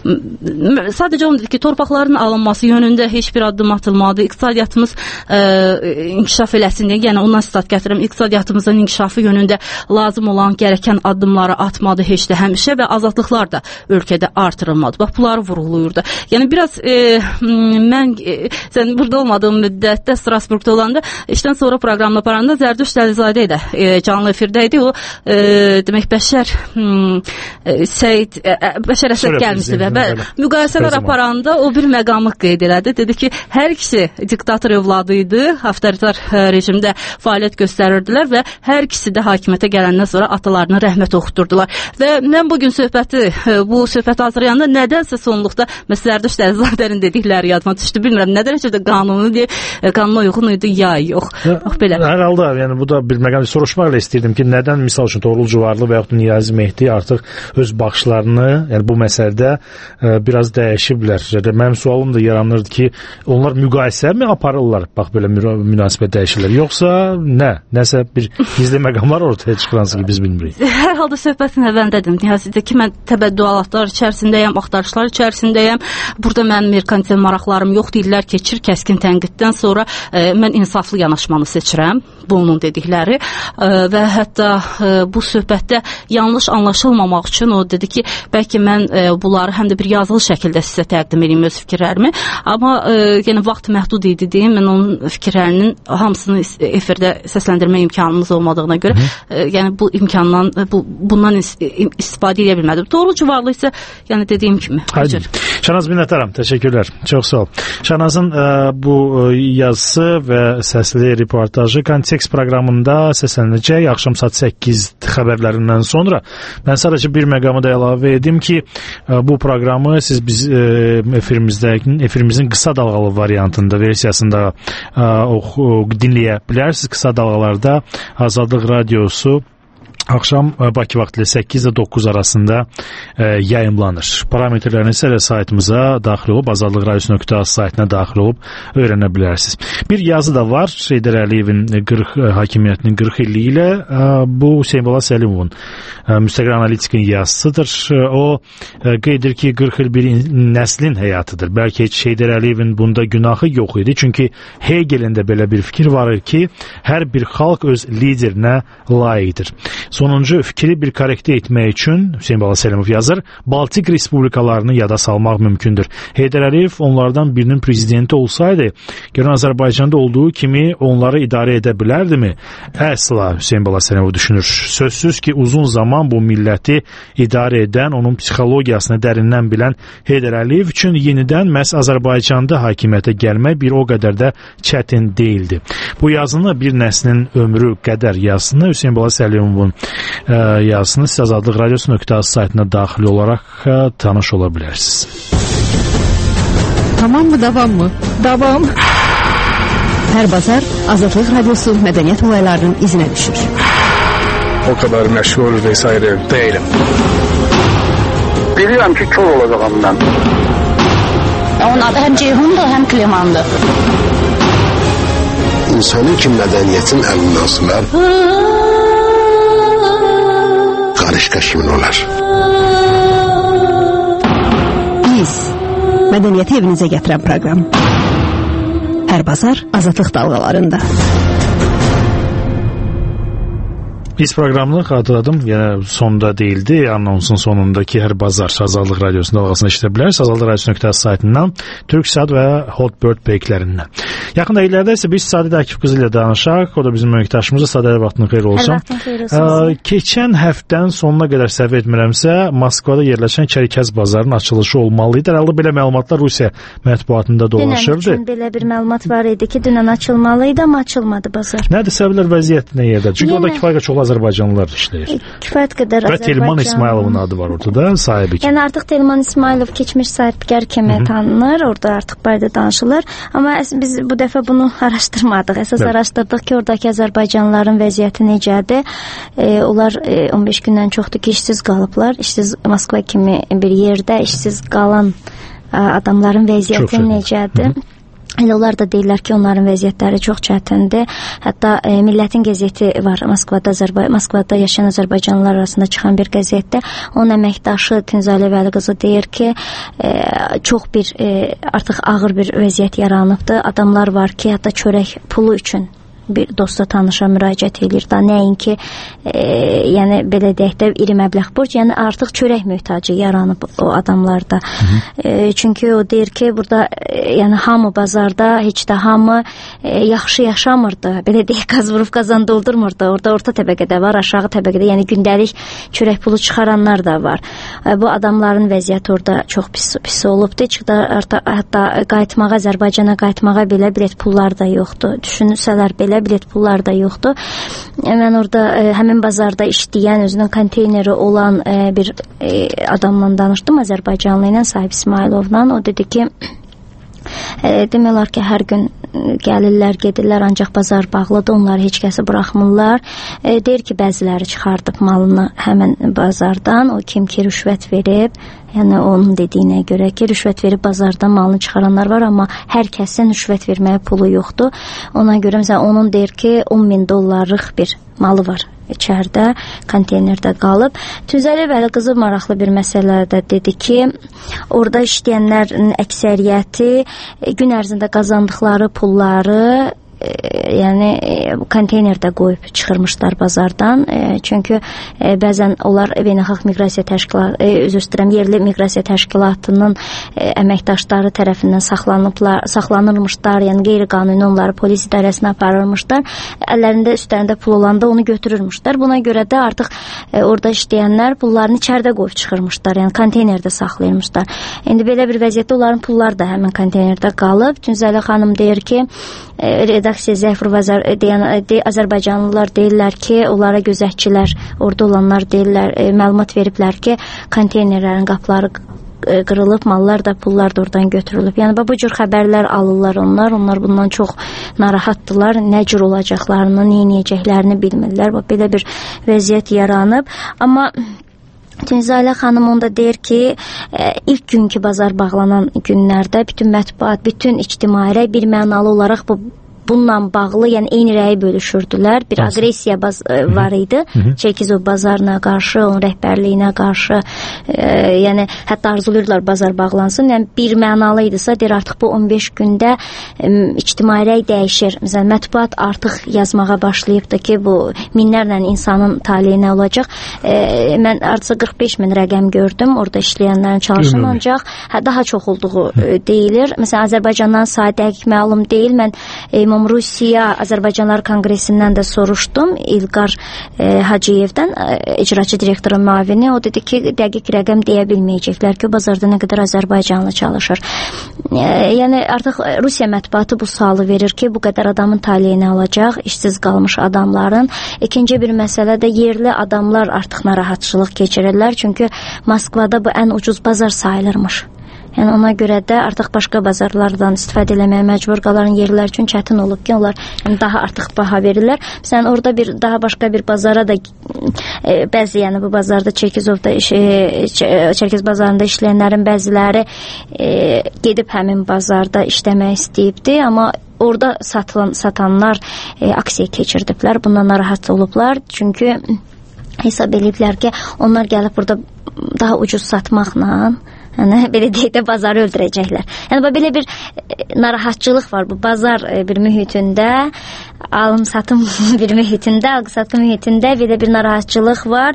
Sadəcə onu dedi ki, torpaqların alınması yönündə heç bir addım atılmadı, iqtisadiyyatımız e, inkişaf eləsin deyə, yəni ondan stat gətirəm, iqtisadiyyatımızın inkişafı yönündə lazım olan gərəkən addımları atmadı heç də həmişə və azadlıqlar da ölkədə artırılmadı. Bax, bunları vurğulayırdı. Yəni biraz e, mən, e, sən burada olmadığım müddətdə Strasburgda olanda, işdən sonra proqramla aparanda Zərdüşt Əlizadə ilə e, canlı efirdə idi. O e, demək Bəşər hmm, e, Seyid e, Bəşər Əsəd gəlmişdi və bə, müqayisələr aparanda o bir məqamı qeyd elədi. Dedi ki, hər ikisi diktator övladı idi, avtoritar e, rejimdə fəaliyyət göstərirdilər və hər ikisi də hakimiyyətə gələndən sonra atalarına rəhmət oxuturdular. Və mən bugün söhbəti e, bu söhbəti hazırlayanda nədənsə sonluqda məsələn Zərdüşt Əlizadənin dedikləri yadıma düşdü. Bilmirəm, nə dərəcədə qanuni deyə, e, qanuna uyğun idi ya yox. Bax belə.
Hər halda, yəni bu da bir məqam soruşmaq ilə istəyirdim ki, nədən misal üçün Toğrul Cuvarlı və yaxud Niyazi Mehdi artıq öz baxışlarını, yəni bu məsələdə e, biraz dəyişiblər. Yəni, mənim sualım da yaranırdı ki, onlar müqayisə mi aparırlar? Bax belə münasibət dəyişirlər. Yoxsa nə? Nəsə bir gizli məqamlar ortaya çıxıransı ki, biz bilmirik.
Hər halda söhbətin əvvəldədim. Niyazidə ki, mən təbəddüalatlar içərisindəyəm, axtarışlar içərisindəyəm. Burada mənim merkantil maraqlarım yoxdur. İllər keçir kəskin tənqiddən sonra e, mən insaflı yanaşmanı seçirəm, bu onun dedikləri e, və hətta e, bu söhbətdə yanlış anlaşılmamaq üçün o dedi ki, bəlkə mən e, bunları həm də bir yazılı şəkildə sizə təqdim edeyim öz fikirlərimi, amma e, yəni vaxt məhdud idi deyim, mən onun fikirlərinin hamısını efirdə səsləndirmə imkanımız olmadığına görə, e, yəni bu imkandan, bu bundan istifadə edə bilmədim. Toğrul Cuvarlı isə yəni dediyim kimi.
Haydi. Şanaz minnətdaram, təşəkkürlər. Çox sağ ol. Şanazın e, bu e, yazısı və səsli faktli reportajı Kontekst proqramında səslənəcək axşam saat səkkiz xəbərlərindən sonra. Mən sadəcə bir məqamı da əlavə edim ki, bu proqramı siz biz efirimizdə efirimizin qısa dalğalı variantında, versiyasında oxu dinləyə bilərsiniz. Qısa dalğalarda Azadlıq Radiosu axşam Bakı vaxtı ilə səkkiz ilə doqquz arasında e, yayımlanır. Parametrlərini isə saytımıza daxil olub, azadlıq radiosu nöqtə az saytına daxil olub öyrənə bilərsiniz. Bir yazı da var, Heydər Əliyevin qırx hakimiyyətinin qırx illiyi ilə, e, bu Hüseyn Bala Səlimovun e, müstəqil analitikinin yazısıdır. O e, qeyd edir ki, qırx il bir nəslin həyatıdır. Bəlkə heç Heydər Əliyevin bunda günahı yox idi. Çünki Hegelin də belə bir fikir var ki, hər bir xalq öz liderinə layiqdir. Sonuncu fikri bir korrektə etmək üçün Hüseyn Bala Səlimov yazır, Baltik respublikalarını yada salmaq mümkündür. Heydər Əliyev onlardan birinin prezidenti olsaydı, görən Azərbaycanda olduğu kimi onları idarə edə bilərdimi? Əsla, Hüseyn Bala Səlimov düşünür. Sözsüz ki, uzun zaman bu milləti idarə edən, onun psixologiyasını dərindən bilən Heydər Əliyev üçün yenidən məhz Azərbaycanda hakimiyyətə gəlmək bir o qədər də çətin değildi. Bu yazını bir nəslin ömrü qədər yazısını Hüseyn Bala Səlimovun yazısını siz azadlıq radiosu nöqtə az saytına daxil olaraq tanış ola bilərsiniz.
Tamam mı, davam mı? Davam. Hər bazar Azadlıq Radiosu mədəniyyət olaylarının izinə düşür.
O kadar meşgul vesaire değilim.
Biliyorum ki kör olacağım ben.
Onun adı hem Ceyhun'dur hem Kliman'dır.
İnsanın ki mədəniyyətin əlindən asılar, qarışqa kimin olar?
Biz, mədəniyyəti evinizə gətirən proqram. Hər bazar Azadlıq dalğalarında.
Biz proqramını xatırladım, yəni sonda deyildi, anonsun sonundakı hər bazar Azadlıq Radiosunun dalğasını eşidə bilərsiniz. Azadlıq Radiosu nöqtə az saytından, Türksat və Hotbird peyklərindən. Yaxın dəqiqələrdə isə biz Sadət Akif qızı ilə danışaq. O da bizim əməkdaşımız. Sadət, vaxtın xeyir olsun.
Hər vaxtın xeyir olsun.
Keçən həftənin sonuna qədər səhv etmirəmsə, Moskvada yerləşən Çərkəz bazarının açılışı olmalı idi. Herhalde belə məlumatlar Rusiya mətbuatında dolaşırdı.
Dünən üçün belə bir məlumat var idi ki, dünən açılmalı idi, amma açılmadı bazar.
Nədir səbəblər, vəziyyət nə yerdə? Çünki orada kifayət çox Azərbaycanlılar işləyir.
Kifayət qədər
Azərbaycan. Və Telman İsmayılovun adı var ortada, sahibi kimi.
Yəni artıq Telman İsmayılov keçmiş sahibkar kimi tanınır, orada artıq barədə danışılır. Amma biz bu dəfə bunu araşdırmadıq. Əsas evet. araşdırdıq ki, oradakı Azərbaycanlıların vəziyyəti necədir? E, onlar e, on beş gündən çoxdur ki, işsiz qalıblar. İşsiz Moskva kimi bir yerdə işsiz qalan e, adamların vəziyyəti necədir? Hı-hı. Elə onlar da deyirlər ki, onların vəziyyətləri çox çətindir. Hətta e, Millətin qəzeti var Moskvada, Azərba- Moskvada yaşayan Azərbaycanlılar arasında çıxan bir qəzetdə. Onun əməkdaşı Tünzalə Vəli qızı deyir ki, e, çox bir e, artıq ağır bir vəziyyət yaranıbdır. Adamlar var ki, hətta çörək pulu üçün bir dosta tanışa müraciət edir da, nəinki e, yəni belə deyək də iri məbləğ borc, yəni artıq çörək möhtacı yaranıb o adamlarda. E, çünki o deyir ki, burada e, yəni hamı bazarda, heç də hamı e, yaxşı yaşamırdı. Belə deyək, qaz vurub qazan doldurmurdu. Orada orta təbəqədə var, aşağı təbəqədə, yəni gündəlik çörək pulu çıxaranlar da var. E, bu adamların vəziyyəti orada çox pis, pis olubdu. Hətta, hətta qayıtmağa, Azərbaycana qayıtmağa belə bilet pullar da yoxdur. Düşünsələr belə bilet pullar da yoxdur. Mən orada e, həmin bazarda işləyən, özünün konteyneri olan e, bir e, adamla danışdım, Azərbaycanlı ilə, Sahib İsmayılovla. O dedi ki, e, demək olar ki, hər gün gəlirlər, gedirlər, ancaq bazar bağlıdır, onları heç kəsi buraxmırlar. E, deyir ki, bəziləri çıxardıb malını həmin bazardan, o kim ki rüşvət verib, yəni onun dediyinə görə ki, rüşvət verib bazardan malını çıxaranlar var, amma hər kəsin rüşvət verməyə pulu yoxdur. Ona görə məsələn, onun deyir ki, on min dollarlıq bir malı var içəridə, konteynerdə qalıb. Tünzəli Vəli qızı maraqlı bir məsələdə dedi ki, orada işləyənlərin əksəriyyəti gün ərzində qazandıqları pulları e, yəni e, konteynerdə qoyub çıxırmışlar bazardan. E, çünki e, bəzən onlar Beynəlxalq Miqrasiya Təşkilatı, e, üzr istəyirəm, yerli miqrasiya təşkilatının e, əməkdaşları tərəfindən saxlanıblar, saxlanılmışlar, yəni qeyri-qanuni onları polis idarəsinə aparılmışlar. Əllərində, üstlərində pul olanda onu götürürmüşlər. Buna görə də artıq e, orada işləyənlər pullarını içəridə qoyub çıxırmışlar, yəni konteynerdə saxlayırmışlar. İndi belə bir vəziyyətdə onların pulları da həmin konteynerdə qalıb. Tünzəli xanım deyir ki, e, Aleksey Zeyfrov deyən de, Azərbaycanlılar deyirlər ki, onlara gözətçilər, orada olanlar deyirlər, e, məlumat veriblər ki, konteynerlərin qapıları qırılıb, mallar da, pullar da oradan götürülüb. Yəni bu cür xəbərlər alırlar onlar. Onlar bundan çox narahatdılar. Nə cür olacaqlarını, nə edəcəklərini bilmirlər. Bax belə bir vəziyyət yaranıb. Amma Tünzalə xanım onda deyir ki, ilk günkü bazar bağlanan günlərdə bütün mətbuat, bütün ictimai bir mənalı olaraq bu bununla bağlı, yəni eyni rəyi bölüşürdülər. Bir Nasıl? Agresiya baz var idi. Çerkezov bazarına qarşı, onun rəhbərliyinə qarşı, e, yəni hətta arzuluyurlar bazar bağlansın. Yəni bir mənalı idisə, deyir artıq bu on beş gündə e, ictimai rəy dəyişir. Məsələn, mətbuat artıq yazmağa başlayıbdı ki, bu minlərlə insanın taleyinə olacaq. E, mən artıq qırx beş min rəqəm gördüm. Orada işləyənlərin çalışan, ancaq hə, daha çox olduğu e, deyilir. Məsələn, Azərbaycandan saat dəqiq məlum deyil. Mən e, Rusiya Azərbaycanlar Konqresindən də soruşdum. İlqar e, Hacıyevdən, e, icraçı direktorun müavini. O dedi ki, dəqiq rəqəm deyə bilməyəcəklər ki, bazarda nə qədər Azərbaycanlı çalışır. E, yəni artıq Rusiya mətbuatı bu sualı verir ki, bu qədər adamın taleyinə olacaq, işsiz qalmış adamların. İkinci bir məsələ də yerli adamlar artıq narahatçılıq keçirirlər. Çünki Moskvada bu ən ucuz bazar sayılırmış. Yəni ona görə də artıq başqa bazarlardan istifadə eləməyə məcbur qalan yerlər üçün çətin olub ki, onlar yəni daha artıq baha verirlər. Məsələn, orada bir daha başqa bir bazara da e, bəzi, yəni bu bazarda Çerkezovda iş, e, Çerkez bazarında işləyənlərin bəziləri e, gedib həmin bazarda işləmək istəyibdi, amma orada satılan satanlar e, aksiya keçirdiblər. Bundan narahat olublar. Çünki hesab ediblər ki, onlar gəlib burada daha ucuz satmaqla, yəni belə deyək də bazarı öldürəcəklər. Yəni belə bir narahatçılıq var bu bazar bir mühitində, alım-satım bir mühitində, alım-satım mühitində belə bir narahatçılıq var.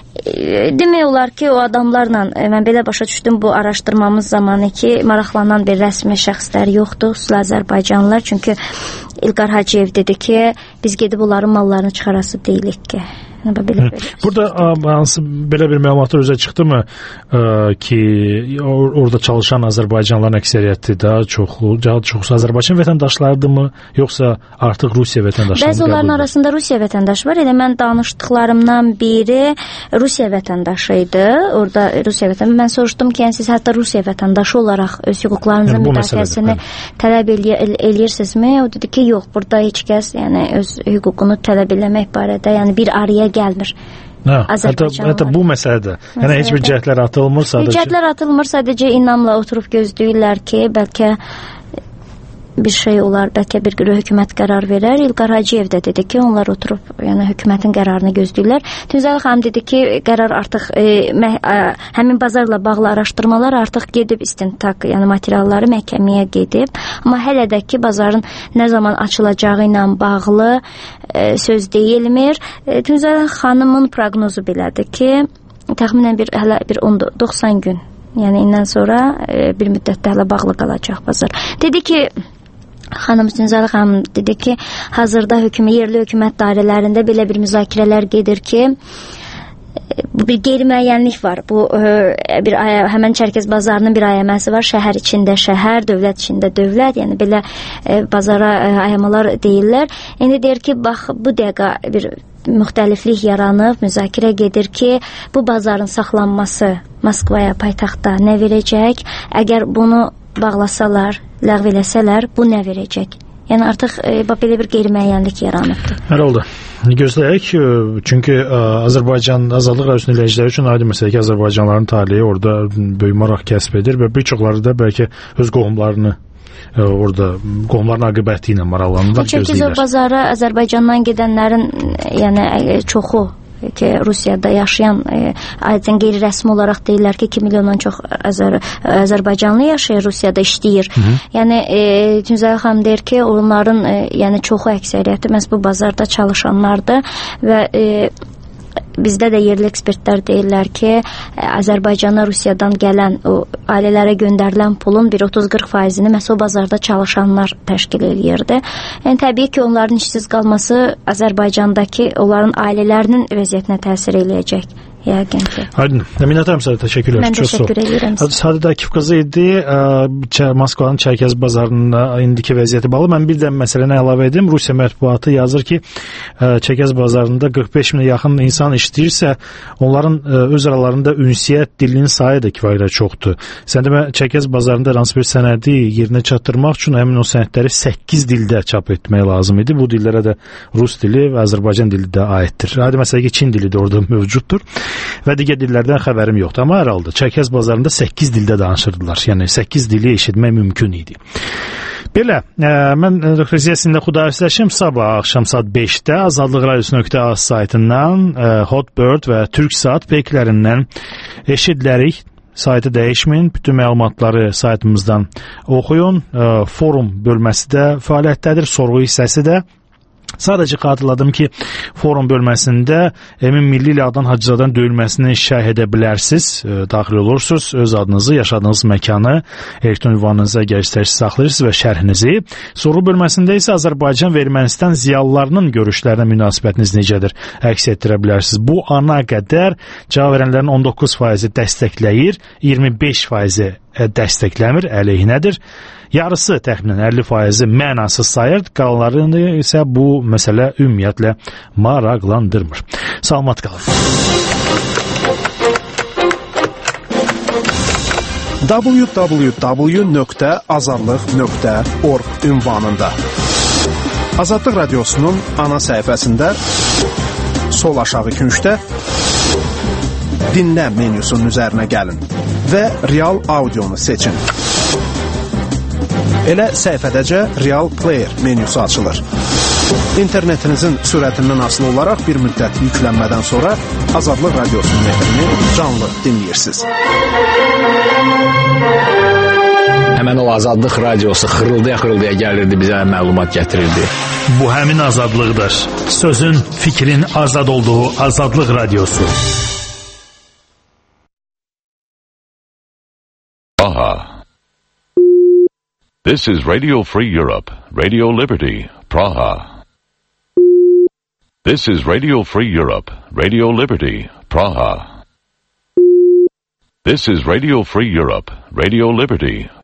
Demək olar ki, o adamlarla mən belə başa düşdüm bu araşdırmamız zamanı ki, maraqlanan bir rəsmi şəxslər yoxdur, xüsusilə Azərbaycanlılar. Çünki İlqar Hacıyev dedi ki, biz gedib onların mallarını çıxarası deyilik ki. Belə,
burada hansı belə bir məlumatlar üzə çıxdımı ki, or orada çalışan Azərbaycanlıların əksəriyyəti daha çoxlu, daha çoxsu Azərbaycan vətəndaşlarıdırmı, yoxsa artıq Rusiya vətəndaşları?
Bəzi onların arasında Rusiya vətəndaşı var. Elə mən danışdıqlarımdan biri Rusiya vətəndaşı idi. Orada Rusiya vətəndaşı. Mən soruşdum ki, yəni siz hətta Rusiya vətəndaşı olaraq öz hüquqlarınızın yəni, müdafiəsini tələb eləyirsinizmi? O dedi ki, yox, burada heç kəs yəni öz hüququnu tələb eləmək barədə, yəni bir araya gəlmir.
Hə, hətta, hətta bu məsələdə, yəni heç bir cəhdlər atılmır sadəcə.
Cəhdlər atılmır, sadəcə inamla oturub gözləyirlər ki, bəlkə bir şey olar, bəlkə bir hökumət qərar verər. İlqar Hacıyev də dedi ki, onlar oturub yəni hökumətin qərarını gözləyirlər. Tünzalə xanım dedi ki, qərar artıq e, mə, ə, həmin bazarla bağlı araşdırmalar artıq gedib istintaq, yəni materialları məhkəməyə gedib. Amma hələ də ki, bazarın nə zaman açılacağı ilə bağlı e, söz deyilmir. E, Tünzalə xanımın proqnozu belədir ki, təxminən bir hələ bir on doxsan gün, yəni indən sonra e, bir müddətdə hələ bağlı qalacaq bazar. Dedi ki, Xanım Tünzalə xanım dedi ki, hazırda hökumət, yerli hökumət dairələrində belə bir müzakirələr gedir ki, bir qeyri-müəyyənlik var. Bu bir həmin Çərkez bazarının bir ayəməsi var. Şəhər içində şəhər, dövlət içində dövlət, yəni belə bazara ayəmalar deyirlər. İndi deyir ki, bax bu dəqiqə bir müxtəliflik yaranıb, müzakirə gedir ki, bu bazarın saxlanması Moskvaya, paytaxtda nə verəcək? Əgər bunu bağlasalar, ləğv eləsələr, bu nə verəcək? Yəni artıq e, belə bir qeyri-müəyyənlik yaranıbdır.
Hər oldu. Gözləyək, çünki ə, Azərbaycan Azadlıq Radiosunun dinləyiciləri üçün aydın məsələ ki, Azərbaycanlıların taleyi orada böyük maraq kəsb edir və bir çoxları da bəlkə öz qohumlarını ə, orada qohumların aqibəti ilə maraqlanırlar, gözləyirlər.
Çerkezov bazarı Azərbaycandan gedənlərin yəni çoxu ki, Rusiyada yaşayan e, aydın qeyri-rəsmi olaraq deyirlər ki, iki milyondan çox Azər Azərbaycanlı yaşayır, Rusiyada işləyir. Hı -hı. Yəni e, Tünzalə xanım deyir ki, onların e, yəni çoxu əksəriyyəti məhz bu bazarda çalışanlardır və e, bizdə də yerli ekspertlər deyirlər ki, Azərbaycana Rusiyadan gələn o ailələrə göndərilən pulun bir otuz qırx faizini məhz o bazarda çalışanlar təşkil eləyirdi. Yəni təbii ki, onların işsiz qalması Azərbaycandakı onların ailələrinin vəziyyətinə təsir eləyəcək. yəqin ki.
Aydın. Minət əmə sizə təşəkkür edirəm.
Mən təşəkkür edirəm.
Sadık Akif qızı idi. Moskvanın Çərkəz bazarının indiki vəziyyəti bağlı. Mən bir də məsələni əlavə edim. Rusiya mətbuatı yazır ki, Çərkəz bazarında qırx beş minə yaxın insan işləyirsə, onların öz aralarında ünsiyyət dilinin sayı da kifayət çoxdur. Sən demə Çərkəz bazarında hansı bir sənədi yerinə çatdırmaq üçün həmin o sənədləri səkkiz dildə çap etmək lazım idi. Bu dillərə də rus dili və Azərbaycan dili də aiddir. Hadi məsələn ki, Çin dili də orada mövcuddur. Və digər dillərdən xəbərim yoxdur. Amma hər halda Çərkəz bazarında səkkiz dildə danışırdılar. Yəni səkkiz dili eşitmək mümkün idi. Belə, ə, mən doktor Ziyasinlə xudahafizləşim. Sabah axşam saat beşdə azadlıq radiosu nöqtə az saytından, ə, Hotbird və Türksat peykilərindən eşidilərik. Saytı dəyişməyin, bütün məlumatları saytımızdan oxuyun. Ə, forum bölməsi də fəaliyyətdədir, sorğu hissəsi də. Sadəcə xatırladım ki, forum bölməsində Emin Milli ilə Adnan Hacızadan döyülməsini şərh edə bilərsiniz, e, daxil olursunuz, öz adınızı, yaşadığınız məkanı, elektron ünvanınıza gəlişdirici saxlayırsınız və şərhinizi. Sorğu bölməsində isə Azərbaycan və Ermənistan ziyalılarının görüşlərinə münasibətiniz necədir, əks etdirə bilərsiniz. Bu ana qədər cavab verənlərin on doqquz faizi dəstəkləyir, iyirmi beş faizi dəstəkləmir, əleyhinədir. Yarısı təxminən əlli faizi mənasız sayır, qalanlarını isə bu məsələ ümumiyyətlə maraqlandırmır. Salamat qalın.
w w w nöqtə azadlıq nöqtə org ünvanında Azadlıq Radiosunun ana səhifəsində sol aşağı küncdə dinlə menyusunun üzərinə gəlin və real audionu seçin. Elə səhifədəcə Real Player menyusu açılır. İnternetinizin sürətindən asılı olaraq bir müddət yüklənmədən sonra Azadlıq Radiosunun efrini canlı dinləyirsiniz.
Həmən o Azadlıq Radiosu xırıldaya-xırıldaya gəlirdi, bizə məlumat gətirirdi.
Bu həmin azadlıqdır. Sözün, fikrin azad olduğu Azadlıq Radiosu.
Praha. This is Radio Free Europe, Radio Liberty, Praha. This is Radio Free Europe, Radio Liberty, Praha. This is Radio Free Europe, Radio Liberty,